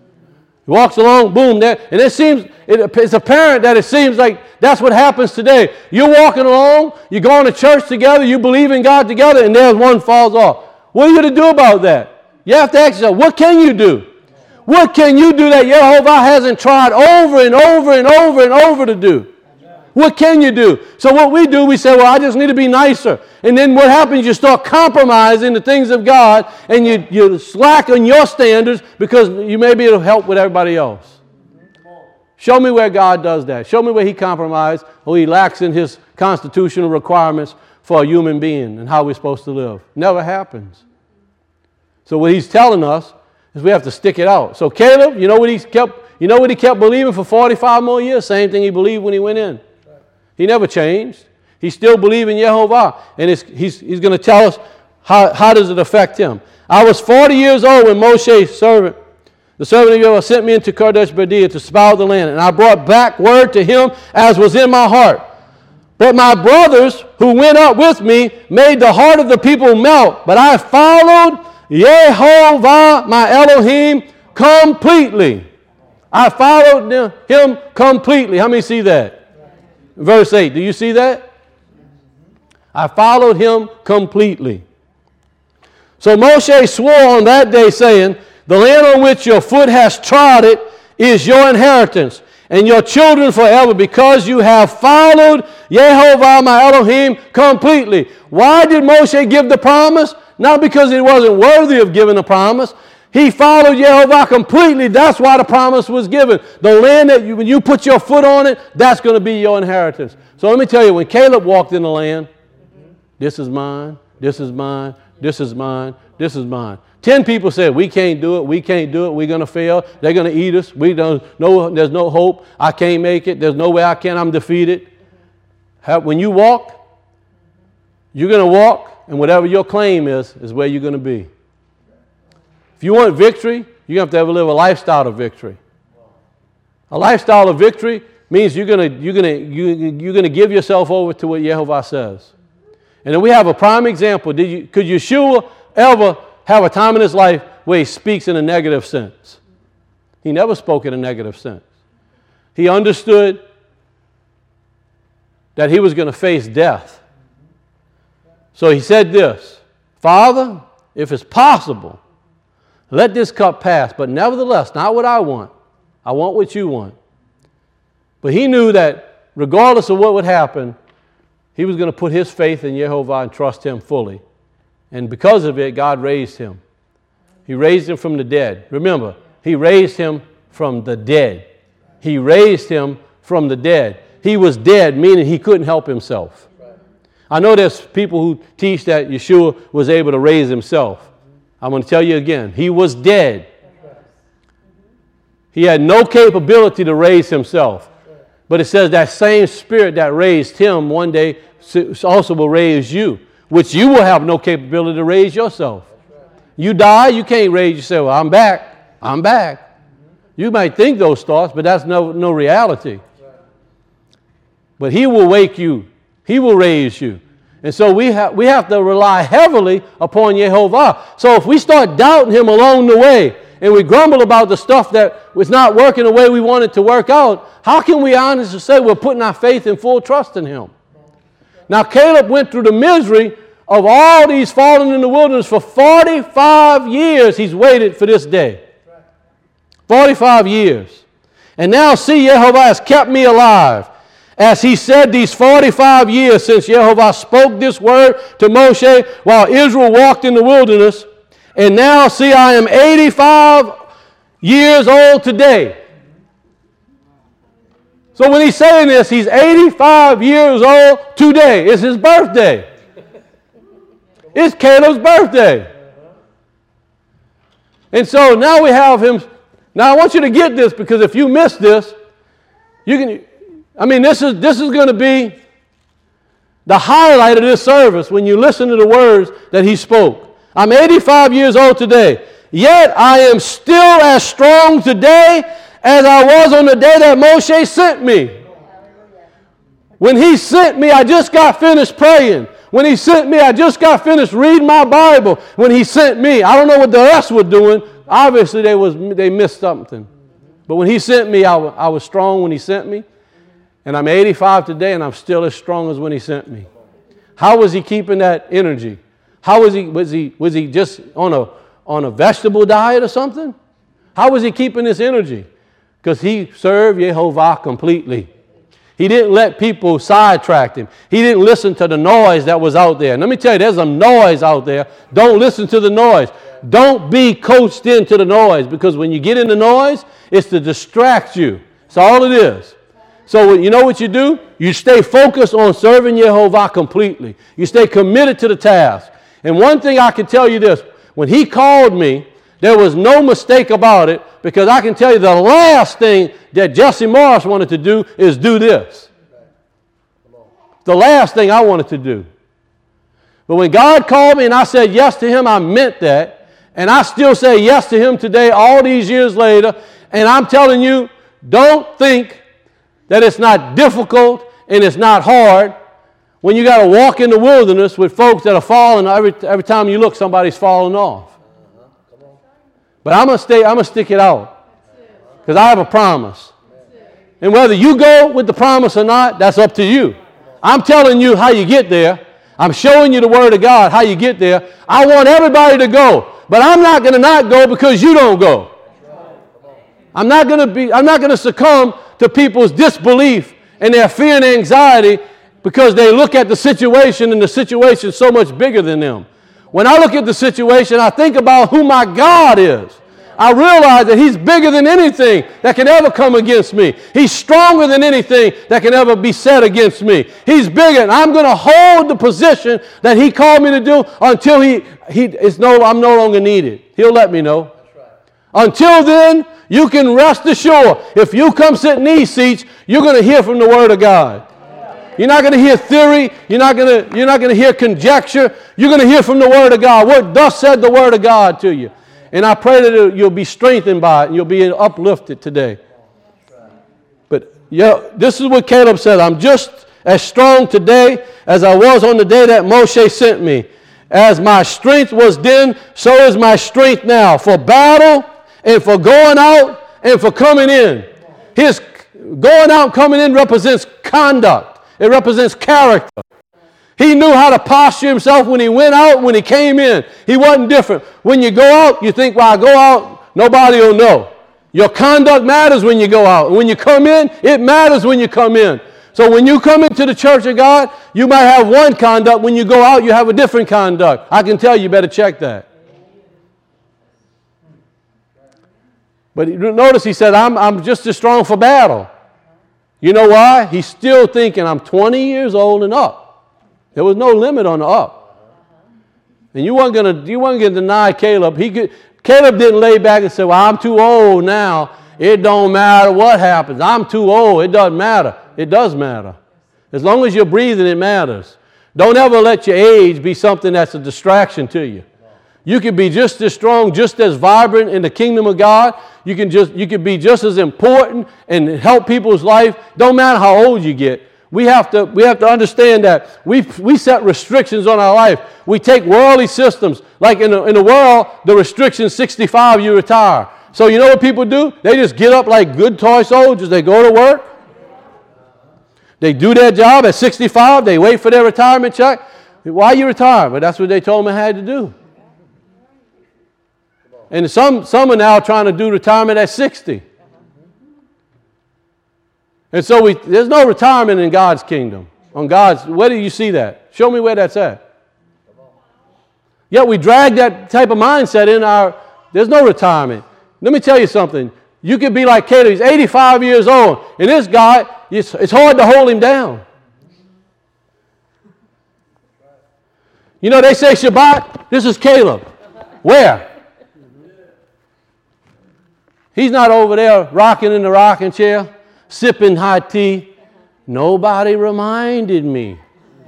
He walks along, boom, there. And it's apparent that it seems like that's what happens today. You're walking along, you're going to church together, you believe in God together, and there's one falls off. What are you going to do about that? You have to ask yourself, what can you do? What can you do that Yehovah hasn't tried over and over and over and over to do? What can you do? So what we do, we say, well, I just need to be nicer. And then what happens, you start compromising the things of God, and you slack on your standards because you may be able to help with everybody else. Show me where God does that. Show me where He compromised or He lacks in His constitutional requirements for a human being and how we're supposed to live. Never happens. So what He's telling us is we have to stick it out. So Caleb, you know what he kept believing for 45 more years? Same thing he believed when he went in. He never changed. He still believed in Yehovah. And he's going to tell us how does it affect him. I was 40 years old when Moshe, the servant of Yehovah, sent me into Kadesh Barnea to spy out the land. And I brought back word to him as was in my heart. But my brothers who went up with me made the heart of the people melt. But I followed Yehovah, my Elohim, completely. I followed him completely. How many see that? Verse 8, do you see that? I followed him completely. So Moshe swore on that day, saying, the land on which your foot has trod it is your inheritance, and your children forever, because you have followed Yehovah, my Elohim, completely. Why did Moshe give the promise? Not because he wasn't worthy of giving a promise. He followed Yehovah completely. That's why the promise was given. The land that when you put your foot on it, that's going to be your inheritance. So let me tell you, when Caleb walked in the land, this is mine, this is mine, this is mine, this is mine. 10 people said, we can't do it, we can't do it, we're going to fail, they're going to eat us, we don't know, there's no hope, I can't make it, there's no way I can, I'm defeated. When you walk, you're going to walk, and whatever your claim is where you're going to be. If you want victory, you have to live a lifestyle of victory. A lifestyle of victory means you're going to give yourself over to what Yehovah says. And then we have a prime example. Could Yeshua ever have a time in his life where he speaks in a negative sense? He never spoke in a negative sense. He understood that he was going to face death. So he said this, Father, if it's possible, let this cup pass, but nevertheless, not what I want what you want. But he knew that regardless of what would happen, he was going to put his faith in Yehovah and trust him fully. And because of it, God raised him. He raised him from the dead. Remember, he raised him from the dead. He raised him from the dead. He was dead, meaning he couldn't help himself. I know there's people who teach that Yeshua was able to raise himself. I'm going to tell you again, he was dead. He had no capability to raise himself. But it says that same spirit that raised him one day also will raise you, which you will have no capability to raise yourself. You die, you can't raise yourself. Well, I'm back. I'm back. You might think those thoughts, but that's no reality. But he will wake you. He will raise you. And so we have to rely heavily upon Yehovah. So if we start doubting him along the way, and we grumble about the stuff that was not working the way we want it to work out, how can we honestly say we're putting our faith and full trust in him? Now, Caleb went through the misery of all these falling in the wilderness for 45 years. He's waited for this day. 45 years. And now see, Yehovah has kept me alive. As he said, these 45 years since Yehovah spoke this word to Moshe while Israel walked in the wilderness. And now, see, I am 85 years old today. So when he's saying this, he's 85 years old today. It's his birthday. It's Caleb's birthday. And so now we have him. Now I want you to get this, because if you miss this, this is going to be the highlight of this service when you listen to the words that he spoke. I'm 85 years old today, yet I am still as strong today as I was on the day that Moshe sent me. When he sent me, I just got finished praying. When he sent me, I just got finished reading my Bible. When he sent me, I don't know what the rest were doing. Obviously, they missed something. But when he sent me, I was strong when he sent me. And I'm 85 today, and I'm still as strong as when he sent me. How was he keeping that energy? How was he just on a vegetable diet or something? How was he keeping this energy? Because he served Yehovah completely. He didn't let people sidetrack him. He didn't listen to the noise that was out there. And let me tell you, there's some noise out there. Don't listen to the noise. Don't be coached into the noise, because when you get in the noise, it's to distract you. That's all it is. So you know what you do? You stay focused on serving Yehovah completely. You stay committed to the task. And one thing I can tell you this, when he called me, there was no mistake about it, because I can tell you the last thing that Jesse Morris wanted to do is do this. The last thing I wanted to do. But when God called me and I said yes to him, I meant that. And I still say yes to him today, all these years later. And I'm telling you, don't think that it's not difficult and it's not hard when you got to walk in the wilderness with folks that are falling. Every time you look, somebody's falling off. But I'm gonna stick it out, because I have a promise. And whether you go with the promise or not, that's up to you. I'm telling you how you get there. I'm showing you the Word of God, how you get there. I want everybody to go, but I'm not going to not go because you don't go. I'm not going to succumb to people's disbelief and their fear and anxiety because they look at the situation and the situation's so much bigger than them. When I look at the situation, I think about who my God is. I realize that he's bigger than anything that can ever come against me. He's stronger than anything that can ever be said against me. He's bigger, and I'm going to hold the position that he called me to do until I'm no longer needed. He'll let me know. Until then, you can rest assured, if you come sit in these seats, you're going to hear from the Word of God. You're not going to hear theory. You're not going to hear conjecture. You're going to hear from the Word of God. What thus said the Word of God to you. And I pray that you'll be strengthened by it and you'll be uplifted today. But this is what Caleb said. I'm just as strong today as I was on the day that Moshe sent me. As my strength was then, so is my strength now, for battle and for going out and for coming in. His going out and coming in represents conduct. It represents character. He knew how to posture himself when he went out, when he came in. He wasn't different. When you go out, you think, well, I go out, nobody will know. Your conduct matters when you go out. And when you come in, it matters when you come in. So when you come into the church of God, you might have one conduct. When you go out, you have a different conduct. I can tell you better check that. But notice he said, I'm just as strong for battle. You know why? He's still thinking, I'm 20 years old and up. There was no limit on the up. And you weren't going to deny Caleb. Caleb didn't lay back and say, well, I'm too old now. It don't matter what happens. I'm too old. It doesn't matter. It does matter. As long as you're breathing, it matters. Don't ever let your age be something that's a distraction to you. You can be just as strong, just as vibrant in the kingdom of God. You can be just as important and help people's life. Don't matter how old you get. We have to understand that we set restrictions on our life. We take worldly systems. Like in the world, the restriction 65, you retire. So you know what people do? They just get up like good toy soldiers. They go to work. They do their job at 65. They wait for their retirement check. Why you retire? But that's what they told them I had to do. And some are now trying to do retirement at 60. And so there's no retirement in God's kingdom. Where do you see that? Show me where that's at. Yet we drag that type of mindset in there's no retirement. Let me tell you something. You could be like Caleb. He's 85 years old. And this guy, it's hard to hold him down. You know, they say Shabbat. This is Caleb. Where? He's not over there rocking in the rocking chair, sipping hot tea. Nobody reminded me.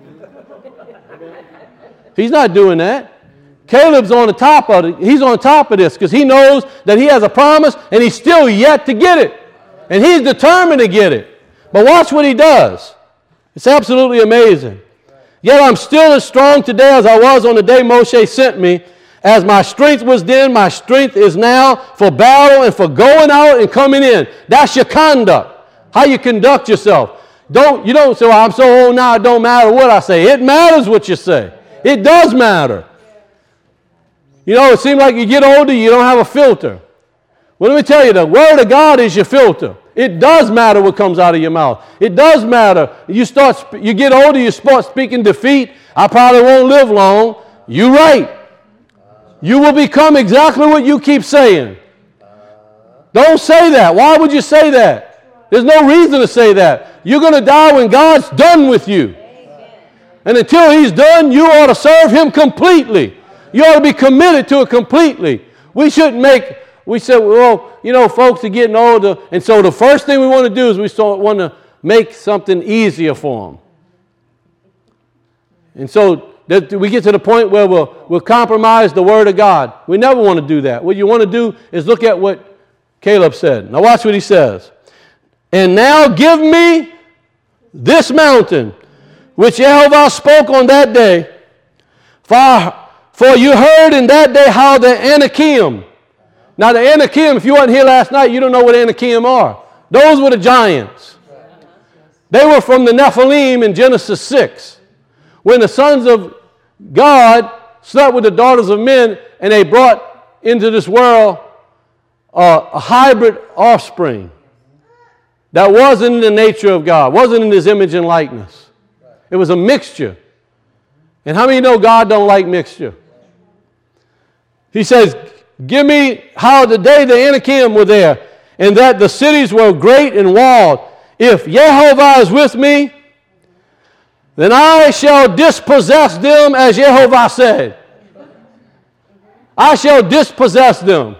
He's not doing that. Caleb's on the top of it. He's on top of this because he knows that he has a promise and he's still yet to get it. And he's determined to get it. But watch what he does. It's absolutely amazing. Yet I'm still as strong today as I was on the day Moshe sent me. As my strength was then, my strength is now for battle and for going out and coming in. That's your conduct, how you conduct yourself. You don't say, well, I'm so old now, it don't matter what I say. It matters what you say. It does matter. You know, it seems like you get older, you don't have a filter. Well, let me tell you, the Word of God is your filter. It does matter what comes out of your mouth. It does matter. You get older, you start speaking defeat. I probably won't live long. You're right. You will become exactly what you keep saying. Don't say that. Why would you say that? There's no reason to say that. You're going to die when God's done with you. And until He's done, you ought to serve Him completely. You ought to be committed to it completely. We said, well, you know, folks are getting older, and so the first thing we want to do is we want to make something easier for them. And so we get to the point where we'll compromise the Word of God. We never want to do that. What you want to do is look at what Caleb said. Now watch what he says. And now give me this mountain, which Jehovah spoke on that day. For you heard in that day how the Anakim. Now the Anakim, if you weren't here last night, you don't know what Anakim are. Those were the giants. They were from the Nephilim in Genesis 6. When the sons of God slept with the daughters of men and they brought into this world a hybrid offspring that wasn't in the nature of God, wasn't in His image and likeness. It was a mixture. And how many know God don't like mixture? He says, give me how the day the Anakim were there and that the cities were great and walled. If Jehovah is with me, then I shall dispossess them as Jehovah said. I shall dispossess them.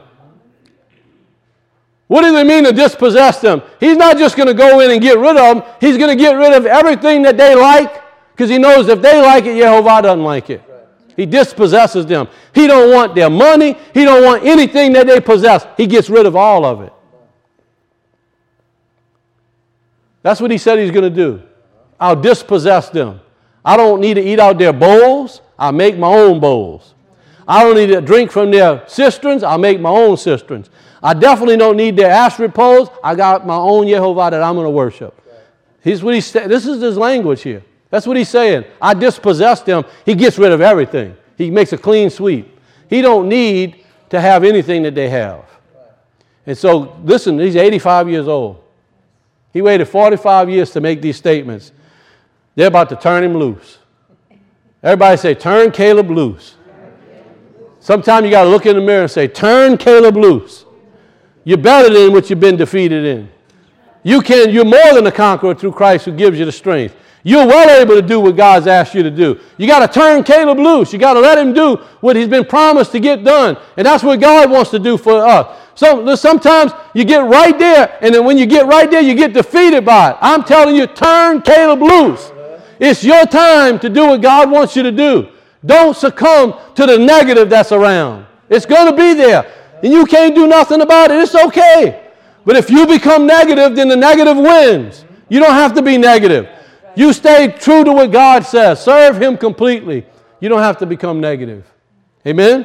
What does it mean to dispossess them? He's not just going to go in and get rid of them. He's going to get rid of everything that they like because He knows if they like it, Jehovah doesn't like it. He dispossesses them. He don't want their money. He don't want anything that they possess. He gets rid of all of it. That's what He said He's going to do. I'll dispossess them. I don't need to eat out their bowls. I'll make my own bowls. I don't need to drink from their cisterns. I'll make my own cisterns. I definitely don't need their Asherah poles. I got my own Yehovah that I'm going to worship. This is his language here. That's what he's saying. I dispossess them. He gets rid of everything. He makes a clean sweep. He don't need to have anything that they have. And so, listen, he's 85 years old. He waited 45 years to make these statements. They're about to turn him loose. Everybody say, turn Caleb loose. Sometimes you got to look in the mirror and say, turn Caleb loose. You're better than what you've been defeated in. You're more than a conqueror through Christ who gives you the strength. You're well able to do what God's asked you to do. You got to turn Caleb loose. You got to let him do what he's been promised to get done. And that's what God wants to do for us. So sometimes you get right there, and then when you get right there, you get defeated by it. I'm telling you, turn Caleb loose. It's your time to do what God wants you to do. Don't succumb to the negative that's around. It's going to be there, and you can't do nothing about it. It's okay. But if you become negative, then the negative wins. You don't have to be negative. You stay true to what God says. Serve him completely. You don't have to become negative. Amen?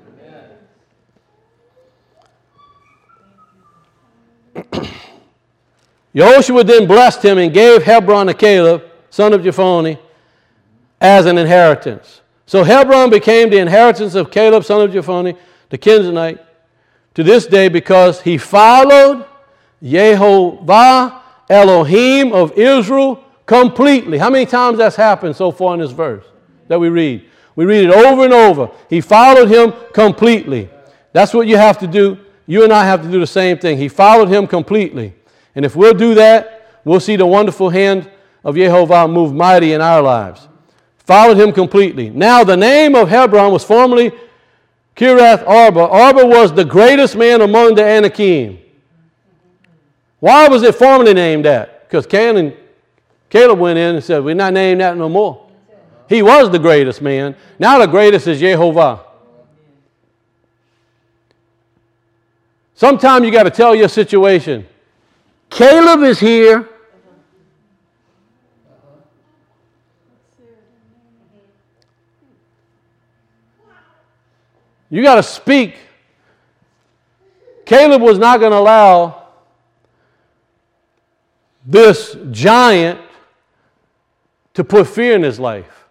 Yehoshua then blessed him and gave Hebron to Caleb, son of Jephunneh, as an inheritance. So Hebron became the inheritance of Caleb, son of Jephunneh, the Kenizzite, to this day because he followed Yehovah, Elohim of Israel, completely. How many times that's happened so far in this verse that we read? We read it over and over. He followed him completely. That's what you have to do. You and I have to do the same thing. He followed him completely. And if we'll do that, we'll see the wonderful hand of Yehovah move mighty in our lives. Followed him completely. Now the name of Hebron was formerly Kiriath Arba. Arba was the greatest man among the Anakim. Why was it formerly named that? Because Caleb went in and said, we're not named that no more. He was the greatest man. Now the greatest is Yehovah. Sometimes you got to tell your situation. Caleb is here. You got to speak. Caleb was not going to allow this giant to put fear in his life.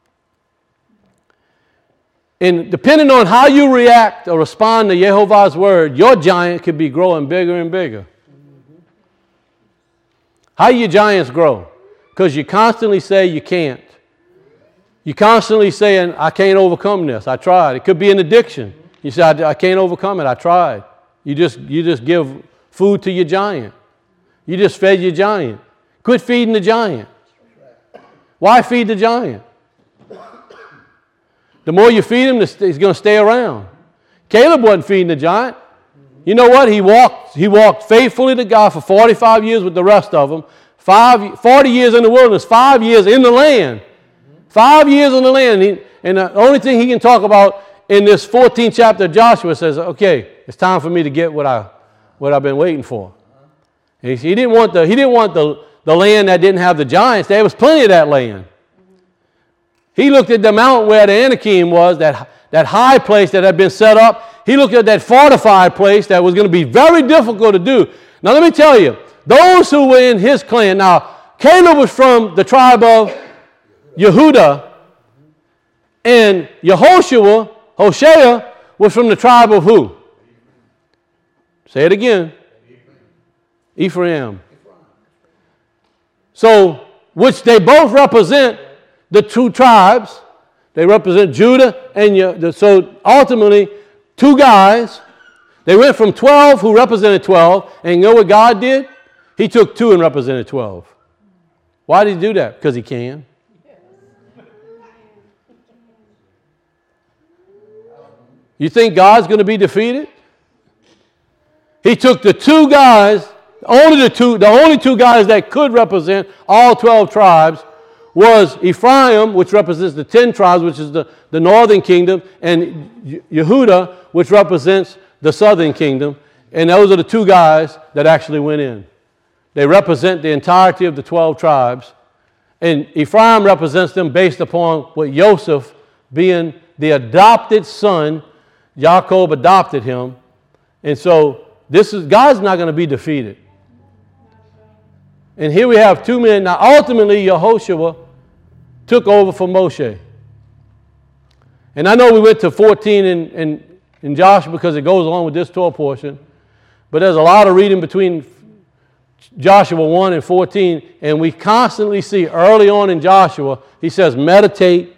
And depending on how you react or respond to Yehovah's word, your giant could be growing bigger and bigger. How your giants grow? Because you constantly say you can't. You constantly saying, I can't overcome this. I tried. It could be an addiction. You say, I can't overcome it. I tried. You just give food to your giant. You just fed your giant. Quit feeding the giant. Why feed the giant? The more you feed him, he's going to stay around. Caleb wasn't feeding the giant. You know what? He walked faithfully to God for 45 years with the rest of them. 40 years in the wilderness, 5 years in the land. 5 years in the land. And the only thing he can talk about in this 14th chapter of Joshua says, okay, it's time for me to get what I've been waiting for. And he didn't want the land that didn't have the giants. There was plenty of that land. He looked at the mountain where the Anakim was, that high place that had been set up. He looked at that fortified place that was going to be very difficult to do. Now let me tell you, those who were in his clan, now Caleb was from the tribe of Yehudah, and Yehoshua, Hoshea, was from the tribe of who? Say it again. Ephraim. So, which they both represent the two tribes. They represent Judah and so ultimately, two guys. They went from 12 who represented 12, and you know what God did? He took 2 and represented 12. Why did he do that? Because he can. You think God's going to be defeated? He took the 2 guys, the only two guys that could represent all 12 tribes was Ephraim, which represents the 10 tribes, which is the northern kingdom, and Yehudah, which represents the southern kingdom. And those are the 2 guys that actually went in. They represent the entirety of the 12 tribes, And Ephraim represents them based upon what Joseph, being the adopted son, Jacob adopted him. And so God's not going to be defeated. And here we have two men. Now ultimately Yehoshua took over for Moshe. And I know we went to 14 in Joshua because it goes along with this Torah portion. But there's a lot of reading between Joshua 1 and 14. And we constantly see early on in Joshua, he says, meditate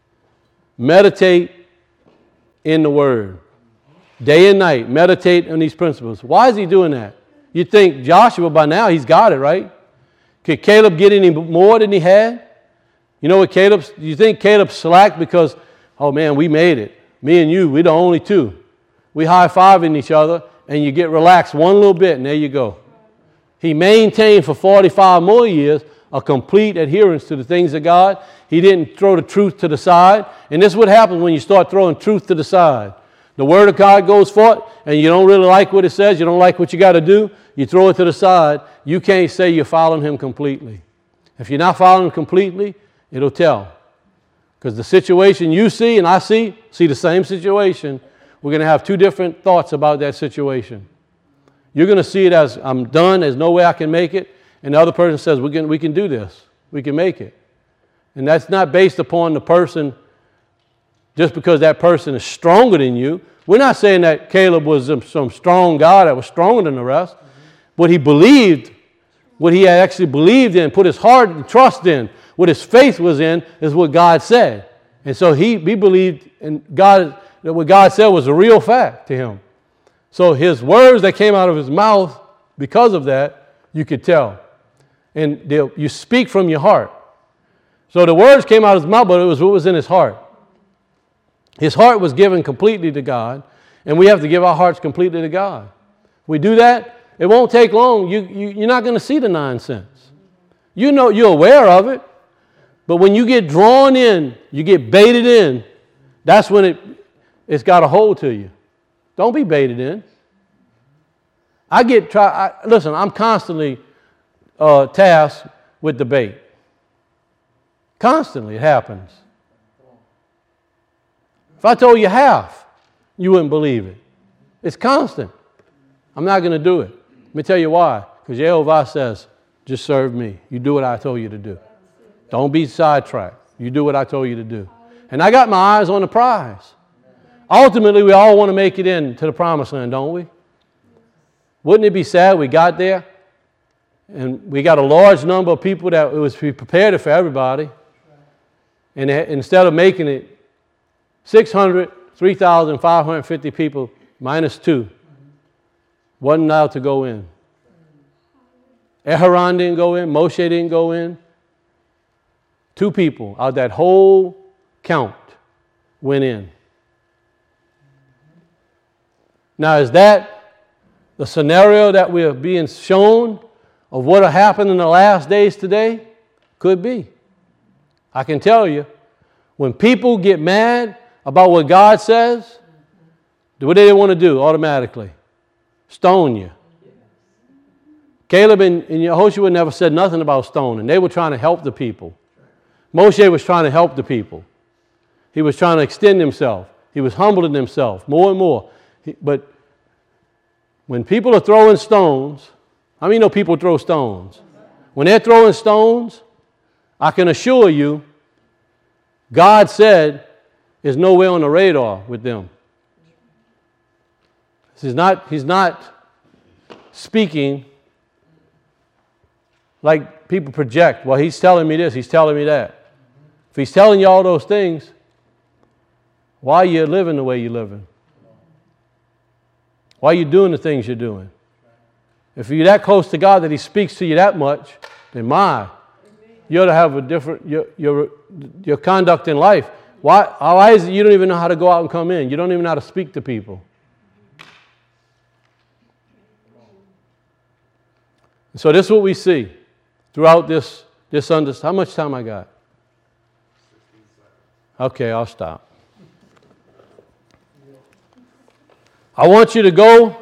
in the Word. Day and night, meditate on these principles. Why is he doing that? You think Joshua, by now, he's got it, right? Could Caleb get any more than he had? You know what you think Caleb slacked because, oh man, we made it. Me and you, we're the only two. We high-fiving each other, and you get relaxed one little bit, and there you go. He maintained for 45 more years a complete adherence to the things of God. He didn't throw the truth to the side. And this is what happens when you start throwing truth to the side. The Word of God goes forth, and you don't really like what it says. You don't like what you got to do. You throw it to the side. You can't say you're following Him completely. If you're not following Him completely, it'll tell. Because the situation you see and I see the same situation. We're going to have two different thoughts about that situation. You're going to see it as, I'm done, there's no way I can make it. And the other person says, we can do this. We can make it. And that's not based upon the person just because that person is stronger than you. We're not saying that Caleb was some strong guy that was stronger than the rest. What he believed, what he actually believed in, put his heart and trust in, what his faith was in, is what God said. And so he believed in God, that what God said was a real fact to him. So his words that came out of his mouth, because of that, you could tell. And you speak from your heart. So the words came out of his mouth, but it was what was in his heart. His heart was given completely to God, and we have to give our hearts completely to God. If we do that, it won't take long. You're not going to see the nonsense. You know, you're aware of it, but when you get drawn in, you get baited in, that's when it's got a hold to you. Don't be baited in. Listen, I'm constantly tasked with debate. Constantly, it happens. If I told you half, you wouldn't believe it. It's constant. I'm not going to do it. Let me tell you why. Because Yehovah says, just serve me. You do what I told you to do. Don't be sidetracked. You do what I told you to do. And I got my eyes on the prize. Ultimately, we all want to make it into the promised land, don't we? Wouldn't it be sad we got there and we got a large number of people that it was prepared for everybody, and instead of making it 3,550 people minus 2 wasn't allowed to go in. Aharon didn't go in. Moshe didn't go in. 2 people out of that whole count went in. Now, is that the scenario that we're being shown of what will happen in the last days today? Could be. I can tell you, when people get mad about what God says, what do they want to do automatically? Stone you. Caleb and Yehoshua never said nothing about stoning. They were trying to help the people. Moshe was trying to help the people. He was trying to extend himself. He was humbling himself more and more. But when people are throwing stones, how many know people throw stones? When they're throwing stones, I can assure you, God said is nowhere on the radar with them. He's not speaking like people project. Well, he's telling me this, he's telling me that. If he's telling you all those things, why are you living the way you're living? Why are you doing the things you're doing? If you're that close to God that He speaks to you that much, then you ought to have a different, your conduct in life. Why is it you don't even know how to go out and come in? You don't even know how to speak to people. And so this is what we see throughout this understanding. How much time I got? Okay, I'll stop. I want you to go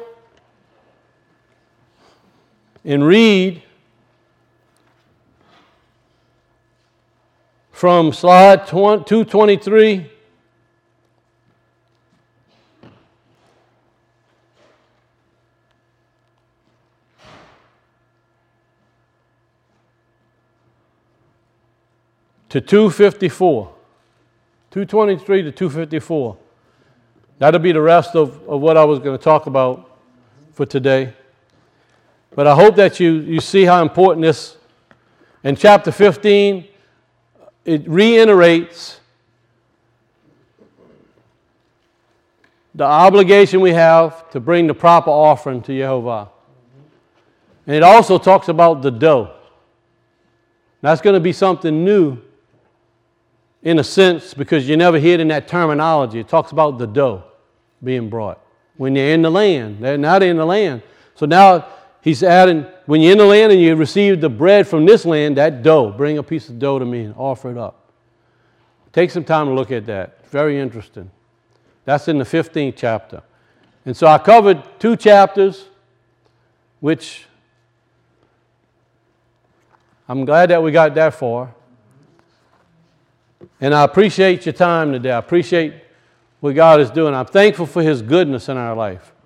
and read from slide 223. To 254. 223 to 254. That'll be the rest of what I was going to talk about for today. But I hope that you see how important this, in chapter 15, it reiterates the obligation we have to bring the proper offering to Jehovah. And it also talks about the dough. That's going to be something new in a sense because you never hear it in that terminology. It talks about the dough being brought. When they're in the land, they're not in the land. So now he's adding, when you're in the land and you receive the bread from this land, that dough, bring a piece of dough to me and offer it up. Take some time to look at that. Very interesting. That's in the 15th chapter. And so I covered 2 chapters, which I'm glad that we got that far. And I appreciate your time today. I appreciate what God is doing. I'm thankful for His goodness in our life.